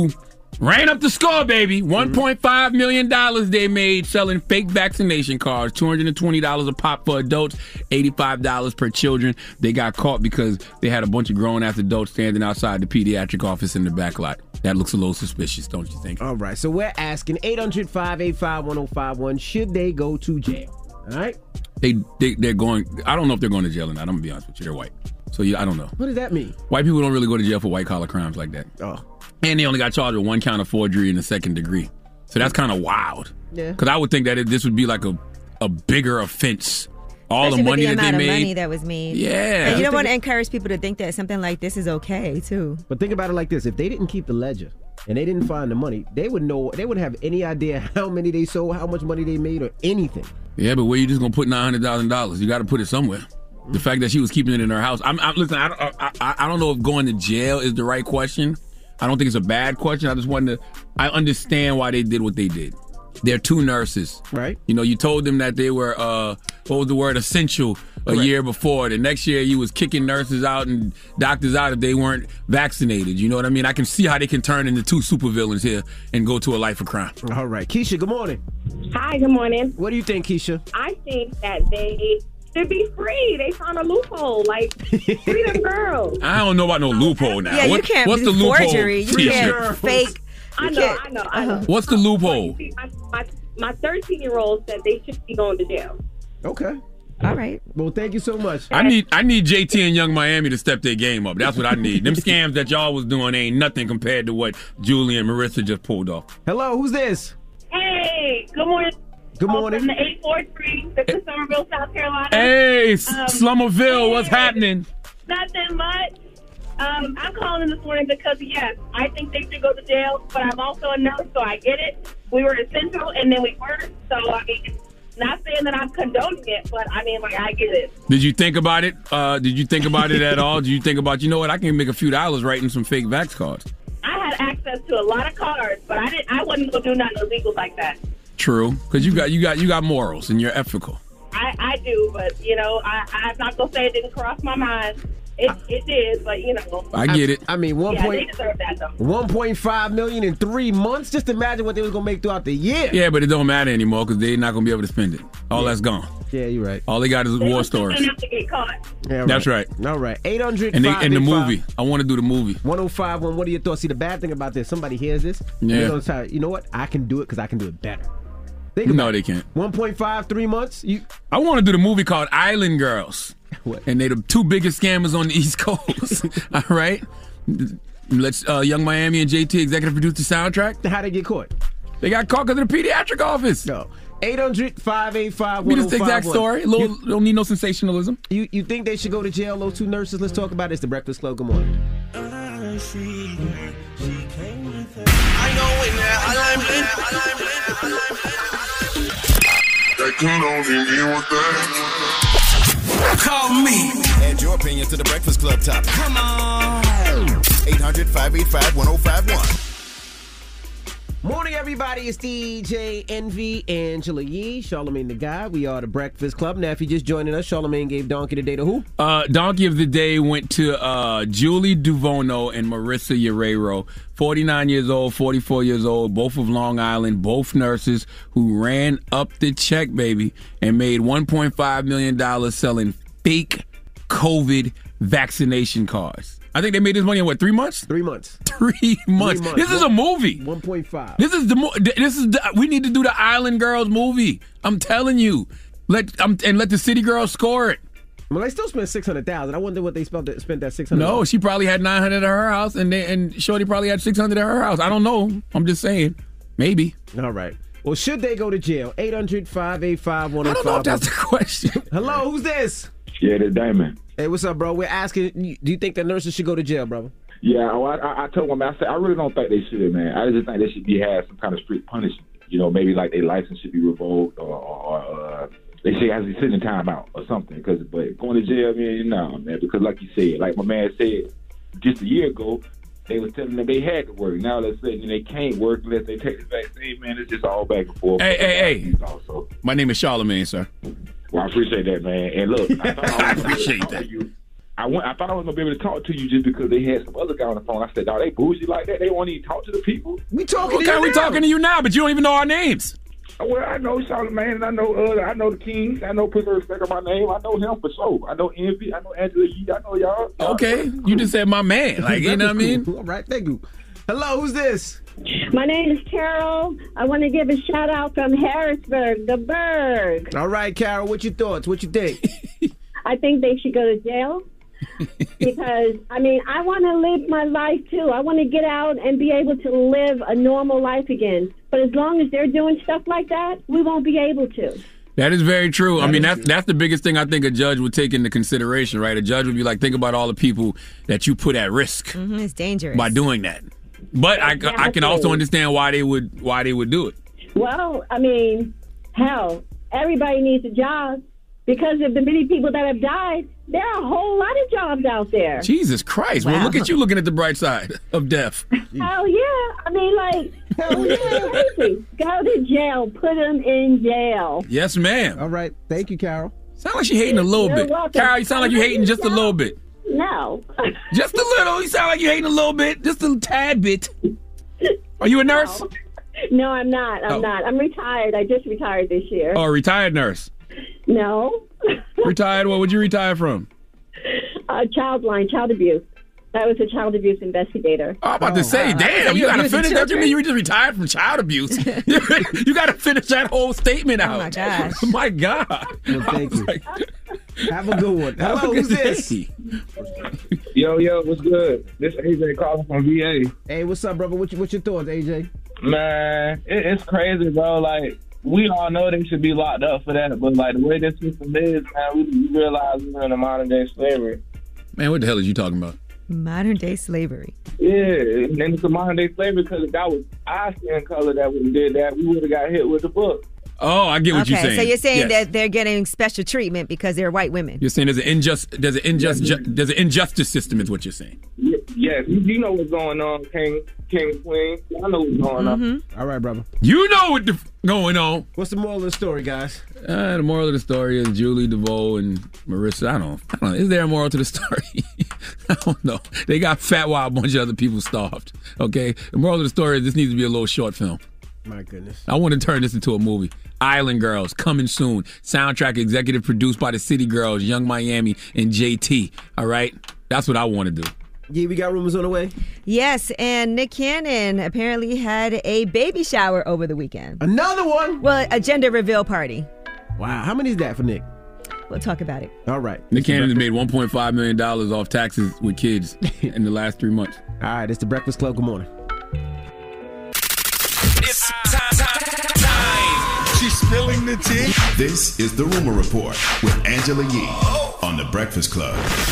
Ran up the score, baby. one point five million dollars they made selling fake vaccination cards. two hundred twenty dollars a pop for adults, eighty-five dollars per children. They got caught because they had a bunch of grown-ass adults standing outside the pediatric office in the back lot. That looks a little suspicious, don't you think? All right, so we're asking eight hundred, five eight five, one oh five one, should they go to jail? All right? They, they, they're going, I don't know if they're going to jail or not. I'm going to be honest with you. They're white. So, yeah, I don't know. What does that mean? White people don't really go to jail for white-collar crimes like that. Oh. And they only got charged with one count of forgery in the second degree. So that's kind of wild. Yeah. Because I would think that it, this would be like a, a bigger offense. All Especially the money with the that amount they of made. money that was made. Yeah. And you don't want to encourage people to think that something like this is okay, too. But think about it like this. If they didn't keep the ledger and they didn't find the money, they would know, they wouldn't have any idea how many they sold, how much money they made, or anything. Yeah, but where you just going to put nine hundred thousand dollars? You got to put it somewhere. The fact that she was keeping it in her house. I'm, I'm listen, I, I, I, I don't know if going to jail is the right question. I don't think it's a bad question. I just wanted to, I understand why they did what they did. They're two nurses. Right. You know, you told them that they were, uh, what was the word, essential a Correct. year before. The next year you was kicking nurses out and doctors out if they weren't vaccinated. You know what I mean? I can see how they can turn into two supervillains here and go to a life of crime. All right. Keisha, good morning. Hi, good morning. What do you think, Keisha? I think that they should be free. They found a loophole. Like, free them girls. I don't know about no loophole now. Yeah, you What- can't what's do the loophole? forgery. You Keisha? can't fake. I know, I know, I know. What's the loophole? My, my, my thirteen-year-old said they should be going to jail. Okay. All right. Well, thank you so much. I need I need J T and Young Miami to step their game up. That's what I need. Them scams that y'all was doing ain't nothing compared to what Julie and Marissa just pulled off. Hello, who's this? Hey, good morning. Good morning. From the eight four three, this is Somerville, South Carolina. Hey, Um, Slummerville, what's happening? Nothing much. Um, I'm calling this morning because, yes, I think they should go to jail, but I'm also a nurse, so I get it. We were essential, and then we weren't. So, I mean, not saying that I'm condoning it, but, I mean, like, I get it. Did you think about it? Uh, did you think about it at all? Did you think about, you know what, I can make a few dollars writing some fake vax cards? I had access to a lot of cards, but I didn't. I wasn't going to do nothing illegal like that. True, because you got you got you got morals and you're ethical. I, I do, but, you know, I, I'm not going to say it didn't cross my mind. It, it did, but, you know. I get it. I mean, one yeah, point, they deserve that, though. one point five million in three months. Just imagine what they was gonna make throughout the year. Yeah, but it don't matter anymore because they're not gonna be able to spend it. All that's gone. Yeah, you're right. All they got is They war don't stories. have to get caught. Yeah, That's right. All right. eight hundred, And they and the five eight five, movie. I want to do the movie. one oh five one. What are your thoughts? See, the bad thing about this, somebody hears this. and Yeah. they're gonna try, you know what? I can do it because I can do it better. Think No, about they it. can't. one point five, three months. You. I want to do the movie called Island Girls. What? And they the two biggest scammers on the East Coast. All right. Let's uh, Young Miami and J T executive produce the soundtrack. How they get caught? They got caught because of the pediatric office. No. eight hundred, five eight five, Be one oh the five one. exact story. Little, You, don't need no sensationalism. you, you think they should go to jail, those two nurses? Let's talk about it. It's the Breakfast Club. Good morning. I know when that That can only mean one thing. Call me. Add your opinion to the Breakfast Club topic. Come on. eight hundred, five eight five, one oh five one. Morning, everybody. It's D J Envy, Angela Yee, Charlamagne the Guy. We are the Breakfast Club. Now, if you're just joining us, Charlamagne gave Donkey today to who? Uh, Donkey of the Day went to uh, Julie Duvono and Marissa Guerrero, forty-nine years old, forty-four years old, both of Long Island, both nurses who ran up the check, baby, and made one point five million dollars selling fake COVID vaccination cards. I think they made this money in what, three months? Three months. Three months. months. This is a movie. one point five. This is the mo- this is the, we need to do the Island Girls movie. I'm telling you. Let um, and let the City Girls score it. Well, they still spent six hundred thousand dollars. I wonder what they spent that, spent that six hundred No, she probably had nine hundred at her house, and they, and Shorty probably had six hundred at her house. I don't know. I'm just saying. Maybe. All right. Well, should they go to jail? eight hundred, five eight five, one oh five one. I don't know if that's the question. Hello, who's this? Yeah, the Diamond. Hey, what's up, bro? We're asking, do you think the nurses should go to jail, brother? Yeah, well, I, I told them, I said, I really don't think they should, man. I just think they should be had some kind of strict punishment. You know, maybe like their license should be revoked, or, or, or uh, they should have to sit in time out or something. Cause, but going to jail, man, no, man, because like you said, like my man said just a year ago, they was telling them they had to work. Now they're saying they can't work unless they take the vaccine. Man, it's just all back and forth. Hey, hey, hey. Also. My name is Charlamagne, sir. Well, I appreciate that, man. And look, I, thought I, I appreciate that. you. I went. I thought I was gonna be able to talk to you just because they had some other guy on the phone. I said, "Dog, they bougie like that. They won't even talk to the people." We talking Okay, to you we now. talking to you now, but you don't even know our names. Well, I know Charlamagne, and I know uh, I know the Kings. I know put some respect on my name. I know him for sure. I know Envy. I know Angela Yee. I know y'all. y'all Okay, you just said my man. Like, you know what I mean? All right, thank you. Hello, who's this? My name is Carol. I want to give a shout out from Harrisburg, the Berg. All right, Carol, what's your thoughts? What you think? I think they should go to jail because, I mean, I want to live my life, too. I want to get out and be able to live a normal life again. But as long as they're doing stuff like that, we won't be able to. That is very true. I mean, that's that's the biggest thing I think a judge would take into consideration, right? A judge would be like, think about all the people that you put at risk Mm-hmm, it's dangerous. by doing that. But I, I can also understand why they would why they would do it. Well, I mean, hell, everybody needs a job. Because of the many people that have died, there are a whole lot of jobs out there. Jesus Christ. Well, Wow. look at you looking at the bright side of death. Hell yeah. I mean, like, hell yeah. Crazy. Go to jail. Put them in jail. Yes, ma'am. All right. Thank you, Carol. Sound like she hating a little You're bit. welcome. Carol, you sound like you hating just a little bit. No. Just a little. You sound like you hating a little bit. Just a tad bit. Are you a nurse? No, I'm not. I'm Oh. not. I'm retired. I just retired this year. Oh, a retired nurse. No. Retired? What would you retire from? Uh, child line, child abuse. I was a child abuse investigator. I'm about to say, damn, you gotta finish that. You mean you just retired from child abuse? You gotta finish that whole statement out. Oh, my gosh. My God. Well, thank you. Have a good one. Have a Hello, good who's this? day. Yo, yo, what's good? This A J calling from V A. Hey, what's up, brother? What's your, what's your thoughts, A J? Man, it, it's crazy, bro. Like, we all know they should be locked up for that, but like the way this system is, man, we, we realize we're in a modern day slavery. Man, what the hell is you talking about? Modern day slavery. Yeah, and it's a modern day slavery because if that was our skin color that would have did that, we would have got hit with the book. Oh, I get what okay, you're saying. so you're saying Yes. that they're getting special treatment because they're white women. You're saying there's an unjust, there's an unjust, ju- there's an injustice system, is what you're saying. Y- Yes, you, you know what's going on, King, King, Queen. I know what's going on. All right, brother. You know what the f- going on. What's the moral of the story, guys? Uh, the moral of the story is Julie DeVoe and Marissa. I don't, I don't know. Is there a moral to the story? I don't know. They got fat while a bunch of other people starved. Okay. The moral of the story is this needs to be a little short film. My goodness. I want to turn this into a movie. Island Girls, coming soon. Soundtrack executive produced by the City Girls, Young Miami, and J T. All right? That's what I want to do. Yeah, we got rumors on the way. Yes, and Nick Cannon apparently had a baby shower over the weekend. Another one? Well, a gender reveal party. Wow. How many is that for Nick? We'll talk about it. All right. Nick Cannon has made one point five million dollars off taxes with kids in the last three months. All right, it's the Breakfast Club. Good morning. It's time, time, time. She's spilling the tea. This is the Rumor Report with Angela Yee on the Breakfast Club.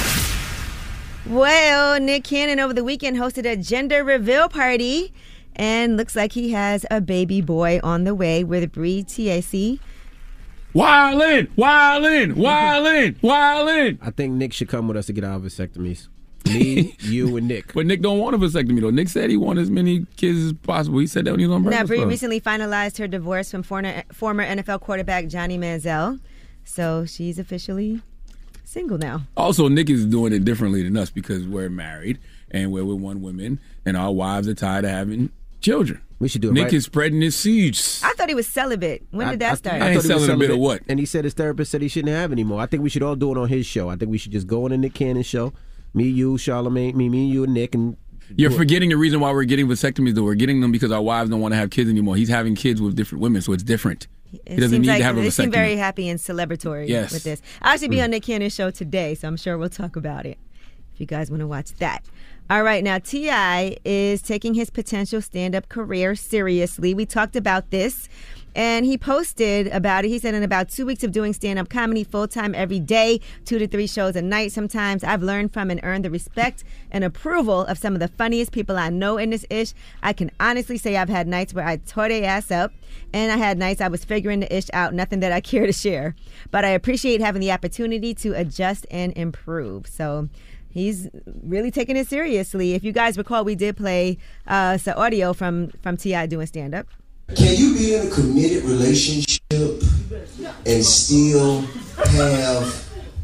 Well, Nick Cannon over the weekend hosted a gender reveal party, and looks like he has a baby boy on the way with Bree T A C. Wildin', wildin', wildin', wildin'. I think Nick should come with us to get our vasectomies. Me, you, and Nick. But Nick don't want a vasectomy, though. Nick said he wanted as many kids as possible. He said that when he was on Now, Breakfast Bree Club. recently finalized her divorce from former, former N F L quarterback Johnny Manziel, so she's officially single now. Also, Nick is doing it differently than us because we're married and we're with one woman, and our wives are tired of having children. We should do it Nick right. is spreading his seeds. I thought he was celibate. When did that I, start? I ain't thought he was selling a bit of celibate, what? And he said his therapist said he shouldn't have anymore. I think we should all do it on his show. I think we should just go on the Nick Cannon show. Me, you, Charlamagne, me, me, you, and Nick, and You're forgetting the reason why we're getting vasectomies, though. We're getting them because our wives don't want to have kids anymore. He's having kids with different women, so it's different. It he doesn't seems need like to have a they seem vasectomy. very happy and celebratory Yes. with this. I'll actually be Mm. on Nick Cannon's show today, so I'm sure we'll talk about it if you guys want to watch that. All right, now T I is taking his potential stand-up career seriously. We talked about this, and he posted about it. He said, in about two weeks of doing stand-up comedy full-time every day, two to three shows a night sometimes, I've learned from and earned the respect and approval of some of the funniest people I know in this ish. I can honestly say I've had nights where I tore their ass up, and I had nights I was figuring the ish out, nothing that I care to share. But I appreciate having the opportunity to adjust and improve. So he's really taking it seriously. If you guys recall, we did play uh, some audio from, from T I doing stand-up. Can you be in a committed relationship and still have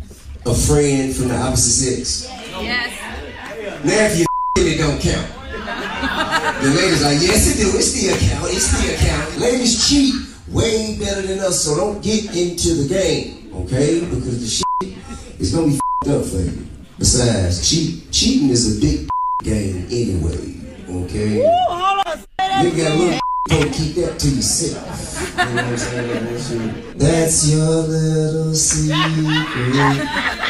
a friend from the opposite sex? Yes. Now if you it don't count. The ladies like, yes it do, it still count, it still count. Ladies cheat way better than us, so don't get into the game, okay? Because the shit is gonna be f***ed up for you. Besides, cheat, cheating is a big game anyway, okay? Ooh, hold on, say that You got a again. little don't keep that to yourself. You know what I'm saying? That's your little secret.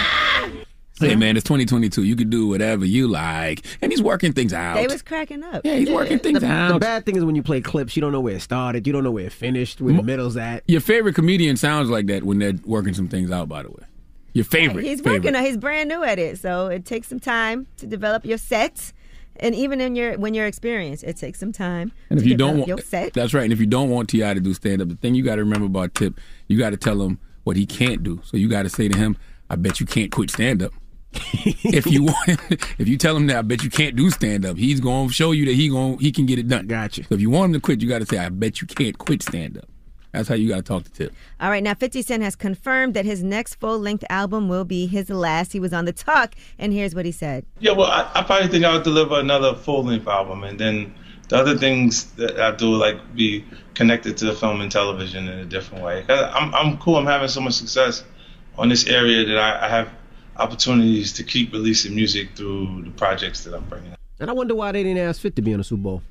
Hey man, it's twenty twenty-two. You can do whatever you like, and he's working things out. They was cracking up. Yeah, he's working things the, out. The bad thing is when you play clips, you don't know where it started, you don't know where it finished, where the middle's at. Your favorite comedian sounds like that when they're working some things out. By the way, your favorite. He's favorite. working on. He's brand new at it, so it takes some time to develop your set. And even in your when you're experienced, it takes some time. And if to you don't develop want, your set. that's right. And if you don't want T I to do stand up, the thing you got to remember about Tip, you got to tell him what he can't do. So you got to say to him, "I bet you can't quit stand up." if you want, if you tell him that, I bet you can't do stand up. He's going to show you that he going he can get it done. Gotcha. So if you want him to quit, you got to say, "I bet you can't quit stand up." That's how you got to talk to Tip. All right, now fifty Cent has confirmed that his next full-length album will be his last. He was on The Talk, and here's what he said. Yeah, well, I, I probably think I'll deliver another full-length album, and then the other things that I do, like, be connected to film and television in a different way. 'Cause I'm I'm cool. I'm having so much success on this area that I, I have opportunities to keep releasing music through the projects that I'm bringing out. And I wonder why they didn't ask Fit to be on the Super Bowl.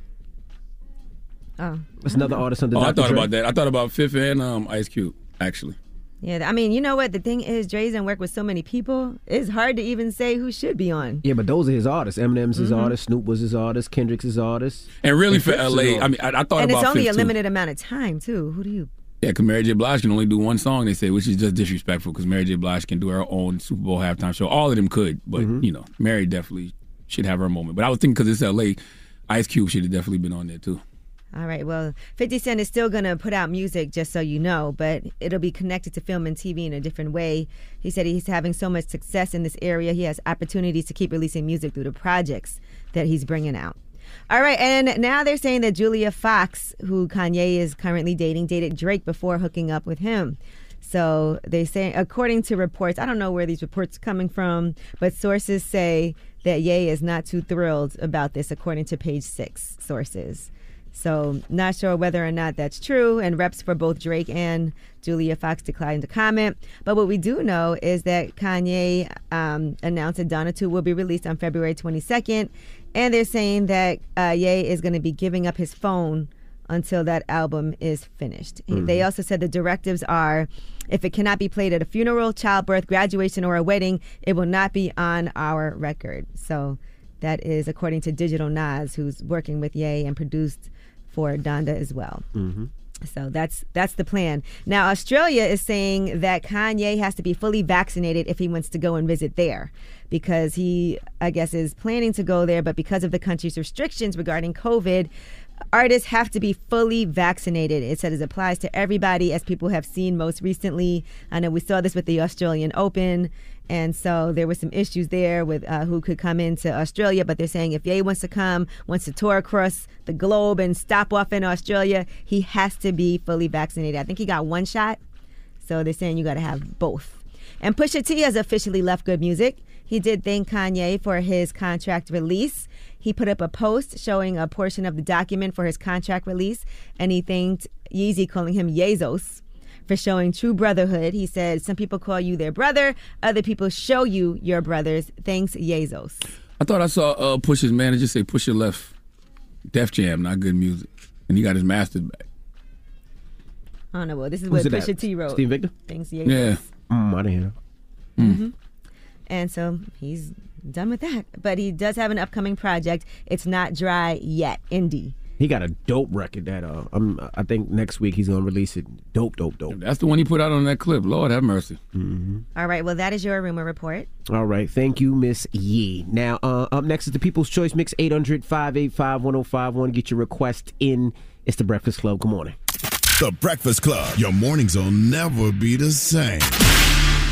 Oh, That's another artist under Oh, I Doctor thought Dre. about that. I thought about Fifth and um, Ice Cube, actually. Yeah, I mean, you know what? The thing is, Dre's done work with so many people. It's hard to even say who should be on. Yeah, but those are his artists. Eminem's his Mhm. artist. Snoop was his artist. Kendrick's his artist. And really for Fifth's his L A, artist. I mean, I, I thought and about it's only Fifth a too. limited amount of time, too. Who do you? Yeah, because Mary J. Blige can only do one song, they say, which is just disrespectful because Mary J. Blige can do her own Super Bowl halftime show. All of them could, but, Mm-hmm. you know, Mary definitely should have her moment. But I was thinking because it's L A, Ice Cube should have definitely been on there, too. All right, well, fifty Cent is still going to put out music, just so you know, but it'll be connected to film and T V in a different way. He said he's having so much success in this area, he has opportunities to keep releasing music through the projects that he's bringing out. All right, and now they're saying that Julia Fox, who Kanye is currently dating, dated Drake before hooking up with him. So they say, according to reports, I don't know where these reports are coming from, but sources say that Ye is not too thrilled about this, according to Page Six sources. So not sure whether or not that's true, and reps for both Drake and Julia Fox declined to comment. But what we do know is that Kanye um, announced that Donna two will be released on February twenty-second, and they're saying that uh, Ye is going to be giving up his phone until that album is finished. Mhm. They also said the directives are, if it cannot be played at a funeral, childbirth, graduation, or a wedding, it will not be on our record. So that is according to Digital Nas, who's working with Ye and produced for Donda as well. Mm-hmm. So that's that's the plan. Now, Australia is saying that Kanye has to be fully vaccinated if he wants to go and visit there, because he, I guess, is planning to go there, but because of the country's restrictions regarding COVID, artists have to be fully vaccinated. It says it applies to everybody, as people have seen most recently. I know we saw this with the Australian Open, and so there were some issues there with uh, who could come into Australia, but they're saying if Ye wants to come, wants to tour across the globe and stop off in Australia, he has to be fully vaccinated. I think he got one shot, so they're saying you got to have both. And Pusha T has officially left Good Music. He did thank Kanye for his contract release. He put up a post showing a portion of the document for his contract release, and he thanked Yeezy, calling him Yezos, for showing true brotherhood. He said, some people call you their brother, other people show you your brothers. Thanks, Yezos. I thought I saw uh, Push's manager say Pusha left Def Jam, not Good Music, and he got his masters back. I don't know. Well, this is Who's what it Pusha at? T wrote. Steve Victor? Thanks, Yezos. Yeah. Mm, I didn't hear. Mm-hmm. And so he's done with that. But he does have an upcoming project. It's not dry yet. Indie. He got a dope record that uh, um, I think next week he's gonna release it. Dope, dope, dope. That's the one he put out on that clip. Lord have mercy. Mm-hmm. All right. Well, that is your rumor report. All right, thank you, Miss Yee. Now, uh, up next is the People's Choice Mix, eight hundred, five eight five, one oh five one. Get your request in. It's the Breakfast Club. Good morning. The Breakfast Club. Your mornings will never be the same.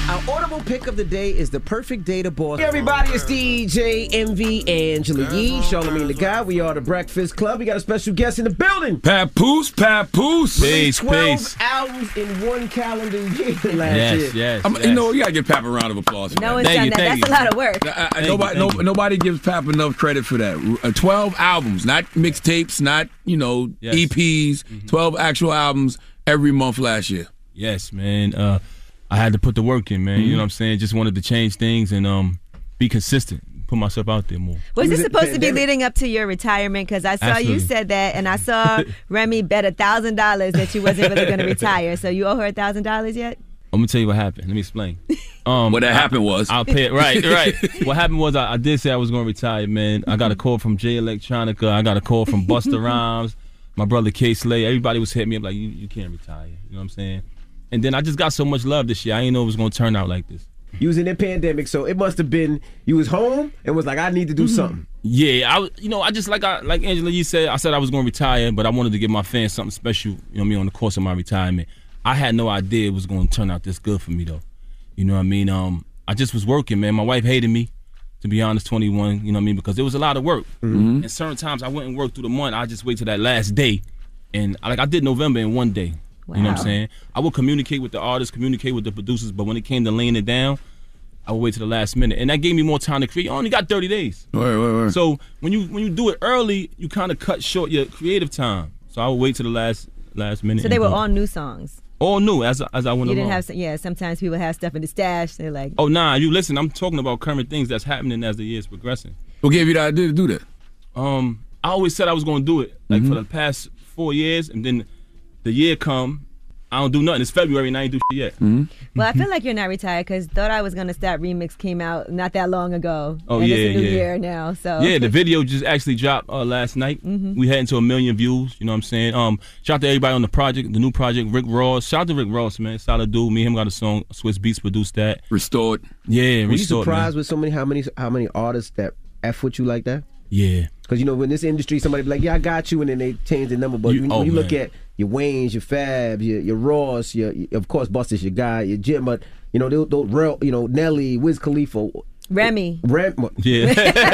Our audible pick of the day is The Perfect Day to Boss. Hey everybody, it's D J M V, Angela Yee, Charlamagne the Guy. We are the Breakfast Club. We got a special guest in the building. Papoose, Papoose. Peace, twelve peace. albums in one calendar year last yes, year. Yes, I'm, yes. You know, you got to give Pap a round of applause for no that. One's done that. That's you. a lot of work. I, I, nobody, you, no, you. nobody gives Pap enough credit for that. Uh, twelve albums, not mixtapes, not, you know, yes. E Ps, mm-hmm. twelve actual albums every month last year. Yes, man. Uh, I had to put the work in, man. Mm-hmm. You know what I'm saying? Just wanted to change things and um, be consistent, put myself out there more. Was this supposed to be leading up to your retirement? Because I saw Absolutely. you said that, and I saw Remy bet a thousand dollars that you wasn't really going to retire. So you owe her a thousand dollars yet? I'm gonna tell you what happened. Let me explain. Um, what that I, happened was I'll pay it. Right, right. What happened was I, I did say I was gonna retire, man. I got a call from Jay Electronica. I got a call from Busta Rhymes. My brother K Slay. Everybody was hitting me up like, you, you can't retire. You know what I'm saying? And then I just got so much love this year. I didn't know it was going to turn out like this. You was in the pandemic, so it must have been, you was home and was like, I need to do mm-hmm. something. Yeah, I, you know, I just, like I, like Angela, you said, I said I was going to retire, but I wanted to give my fans something special, you know what I mean, on the course of my retirement. I had no idea it was going to turn out this good for me, though. You know what I mean? Um, I just was working, man. My wife hated me, to be honest, twenty-one, you know what I mean, because it was a lot of work. Mm-hmm. And certain times I wouldn't work through the month. I just wait till that last day. And, like, I did November in one day. Wow. You know what I'm saying? I would communicate with the artists, communicate with the producers, but when it came to laying it down, I would wait to the last minute. And that gave me more time to create. You only got thirty days. Right, right, right. So when you when you do it early, you kind of cut short your creative time. So I would wait to the last last minute. So they were all new songs? All new as, as I went along. You didn't have, some, yeah, sometimes people have stuff in the stash. They're like. Oh, nah, you listen, I'm talking about current things that's happening as the year's progressing. What gave you the idea to do that? Um, I always said I was going to do it, like mm-hmm. for the past four years, and then the year come, I don't do nothing. It's February and I ain't do shit yet. Mm-hmm. Well, I feel like you're not retired because Thought I Was Gonna Stop remix came out not that long ago. Oh, and yeah, it's a new yeah. year now. So yeah, the video just actually dropped uh, last night. Mm-hmm. We had into a million views. You know what I'm saying? Um, shout out to everybody on the project, the new project, Rick Ross. Shout out to Rick Ross, man. Solid dude. Me and him got a song. Swiss Beats produced that. Restored. Yeah, Were restored. you surprised man. with so many how many how many artists that F with you like that? Yeah. Because, you know, in this industry, somebody be like, yeah, I got you, and then they change the number. But you, when, oh, when you look at your Waynes, your Fabs, your, your Ross, your, your of course, Busta's your guy, your Jim, but, you know, those, those real, you know, Nelly, Wiz Khalifa. Remy. Rem, yeah.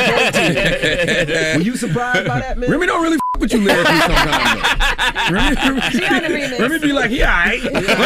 Were you surprised by that, man? Remy don't really f with you lyrically sometimes. Remy, Remy, she on the remix. Remy be like, he all right.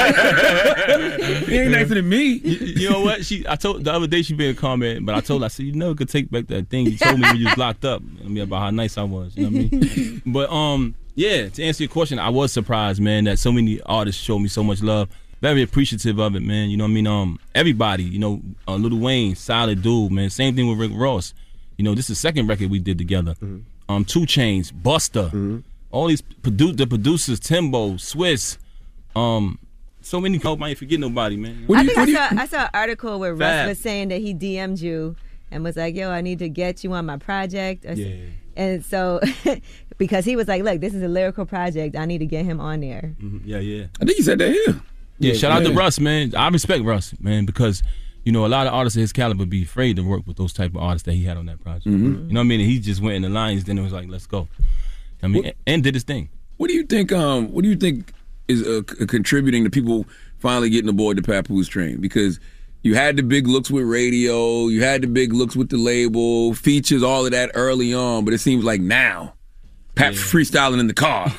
He ain't nicer than me. You, you know what? She, I told the other day she made a comment, but I told her, I said, you never could take back that thing you told me when you was locked up. I mean, about how nice I was. You know what I mean? But um, yeah, to answer your question, I was surprised, man, that so many artists showed me so much love. Very appreciative of it, man. You know what I mean? Um, everybody, you know, uh, Lil Wayne, solid dude, man. Same thing with Rick Ross. You know, this is the second record we did together. Mm-hmm. Um, two Chainz, Busta, mm-hmm. all these produ- the producers, Timbo, Swiss, um, so many. I hope I ain't forget nobody, man. I think I saw, I saw an article where Russ was saying that he D M'd you and was like, yo, I need to get you on my project. Or yeah. And so, because he was like, look, this is a lyrical project. I need to get him on there. Mm-hmm. Yeah, yeah. I think he said that here. Yeah, shout out to Russ, man. I respect Russ, man, because, you know, a lot of artists of his caliber be afraid to work with those type of artists that he had on that project. Mm-hmm. You know what I mean? And he just went in the lines, then it was like, let's go. I mean, what, and did his thing. What do you think? Um, what do you think is uh, c- contributing to people finally getting aboard the Papoose train? Because you had the big looks with radio, you had the big looks with the label, features, all of that early on, but it seems like now. Pat yeah. freestyling in the car.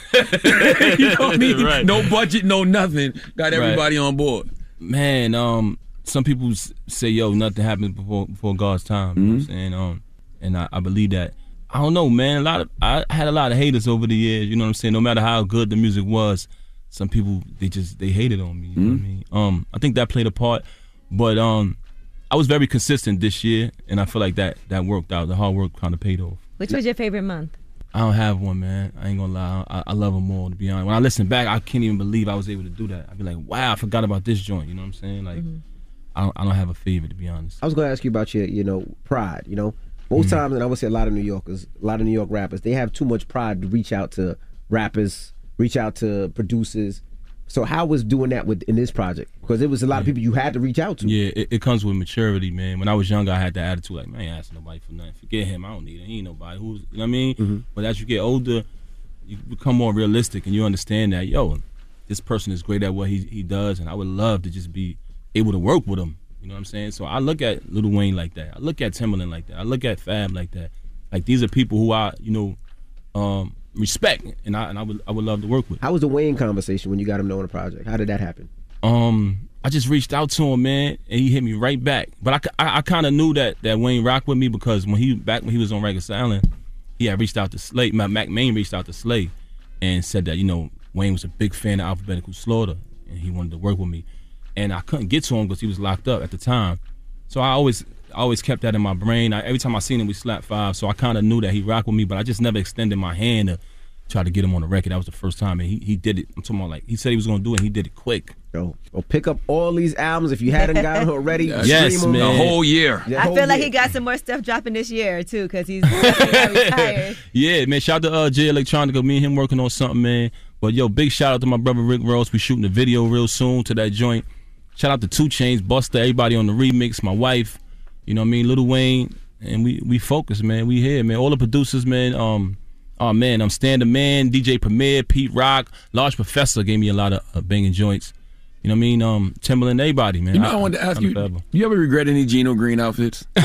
You know what I mean? Right. No budget, no nothing. Got everybody right. on board. Man, um, some people say, yo, nothing happens before before God's time. Mm-hmm. You know what I'm saying? Um, and I, I believe that. I don't know, man. A lot of I had a lot of haters over the years. You know what I'm saying? No matter how good the music was, some people they just they hated on me. You mm-hmm. know what I mean? Um, I think that played a part. But um, I was very consistent this year, and I feel like that that worked out. The hard work kind of paid off. Which was your favorite month? I don't have one, man. I ain't gonna lie. I, I love them all, to be honest. When I listen back, I can't even believe I was able to do that. I'd be like, wow, I forgot about this joint. You know what I'm saying? Like, mm-hmm. I don't, I don't have a favorite, to be honest. I was gonna ask you about your, you know, pride. You know, most mm-hmm. times, and I would say a lot of New Yorkers, a lot of New York rappers, they have too much pride to reach out to rappers, reach out to producers. So how was doing that with in this project? Because it was a lot yeah. of people you had to reach out to. Yeah, it, it comes with maturity, man. When I was younger, I had the attitude like, man, I ain't asking nobody for nothing. Forget him. I don't need him. He ain't nobody. Who's, you know what I mean? Mm-hmm. But as you get older, you become more realistic and you understand that, yo, this person is great at what he he does, and I would love to just be able to work with him. You know what I'm saying? So I look at Lil Wayne like that. I look at Timbaland like that. I look at Fab like that. Like these are people who I, you know, um, respect, and I and I would I would love to work with. How was the Wayne conversation when you got him knowing the project? How did that happen? Um, I just reached out to him, man, and he hit me right back. But I, I, I kind of knew that that Wayne rocked with me because when he back when he was on Rikers Island, he had reached out to Slay. My Mac Main reached out to Slay and said that, you know, Wayne was a big fan of Alphabetical Slaughter and he wanted to work with me. And I couldn't get to him because he was locked up at the time. So I always I always kept that in my brain. I, every time I seen him, we slapped five. So I kind of knew that he rocked with me, but I just never extended my hand to try to get him on the record. That was the first time, and he, he did it. I'm talking about like he said he was gonna do it, and he did it quick. Yo, well, pick up all these albums if you hadn't gotten already. Yes, man. A whole year. Yeah, I whole feel like year. he got some more stuff dropping this year too, because he's retired. Yeah, man. Shout out to uh, J Electronica. Me and him working on something, man. But yo, big shout out to my brother Rick Ross. We shooting a video real soon to that joint. Shout out to two Chainz, Busta, everybody on the remix. My wife, you know what I mean, Lil Wayne, and we we focus, man. We here, man. All the producers, man. Um. Oh, man, I'm Stand the Man, D J Premier, Pete Rock, Large Professor gave me a lot of uh, banging joints. You know what I mean? Um, Timbaland, everybody, man. You know, I, I wanted to ask you, forever. You ever regret any Gino Green outfits? I'm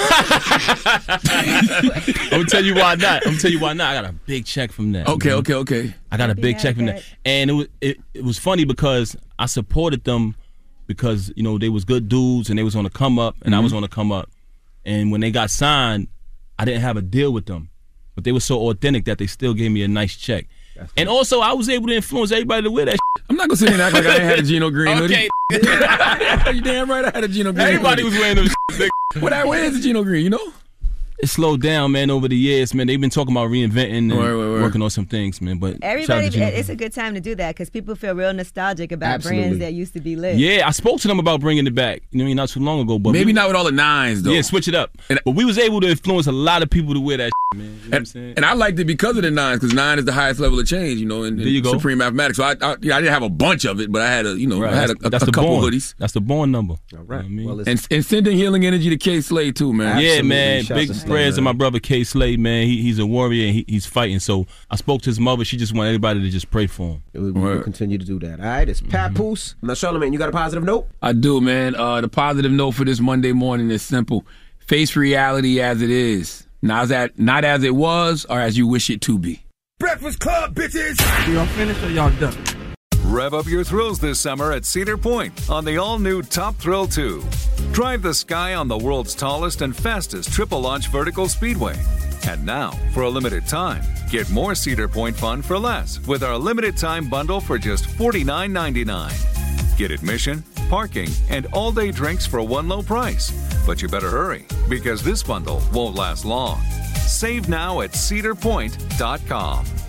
going to tell you why not. I'm going to tell you why not. I got a big check from that. Okay, man. okay, okay. I got a big Yeah, check from good. that. And it was, it, it was funny because I supported them because, you know, they was good dudes and they was on the come up and Mm-hmm. I was on the come up. And when they got signed, I didn't have a deal with them. But they were so authentic that they still gave me a nice check. That's and cool. Also, I was able to influence everybody to wear that shit. I'm not going to sit here and act like I ain't had a Gino Green Okay. hoodie. You damn right I had a Gino Green Everybody hoodie. was wearing them shit. What I wear is a Gino Green, you know? It slowed down, man, over the years, man. They've been talking about reinventing and Word, word, word. working on some things, man. But Everybody, shout out to Gino it's a good time to do that because people feel real nostalgic about Absolutely. brands that used to be lit. Yeah, I spoke to them about bringing it back. You know what I mean? Not too long ago, but Maybe we, not with all the nines, though. Yeah, switch it up. And, but we was able to influence a lot of people to wear that shit, man. You know what I'm saying? And I liked it because of the nines, because nine is the highest level of change, you know, in, There you in go. Supreme Mathematics. So I, I, yeah, I didn't have a bunch of it, but I had a, you know, Right, I had a, that's, a, that's a the couple born. hoodies. That's the born number. All right. You know what I mean? Well, And, and sending healing energy to K Slade too, man. Yeah, Absolutely. man. Shout Big out to prayers Slade, to my man. brother K Slade, man. He, he's a warrior and he, he's fighting. So I spoke to his mother. She just wanted everybody to just pray for him. We will Word. continue to do that. All right, it's Papoose. Now, Charlamagne, you got a positive note? I do, man. Uh, the positive note for this Monday morning is simple. Face reality as it is. Not as, that, not as it was or as you wish it to be. Breakfast Club, bitches! Y'all finished or y'all done? Rev up your thrills this summer at Cedar Point on the all-new Top Thrill two. Drive the sky on the world's tallest and fastest triple-launch vertical speedway. And now, for a limited time, get more Cedar Point fun for less with our limited-time bundle for just forty-nine ninety-nine. Get admission, parking, and all-day drinks for one low price. But you better hurry, because this bundle won't last long. Save now at cedar point dot com.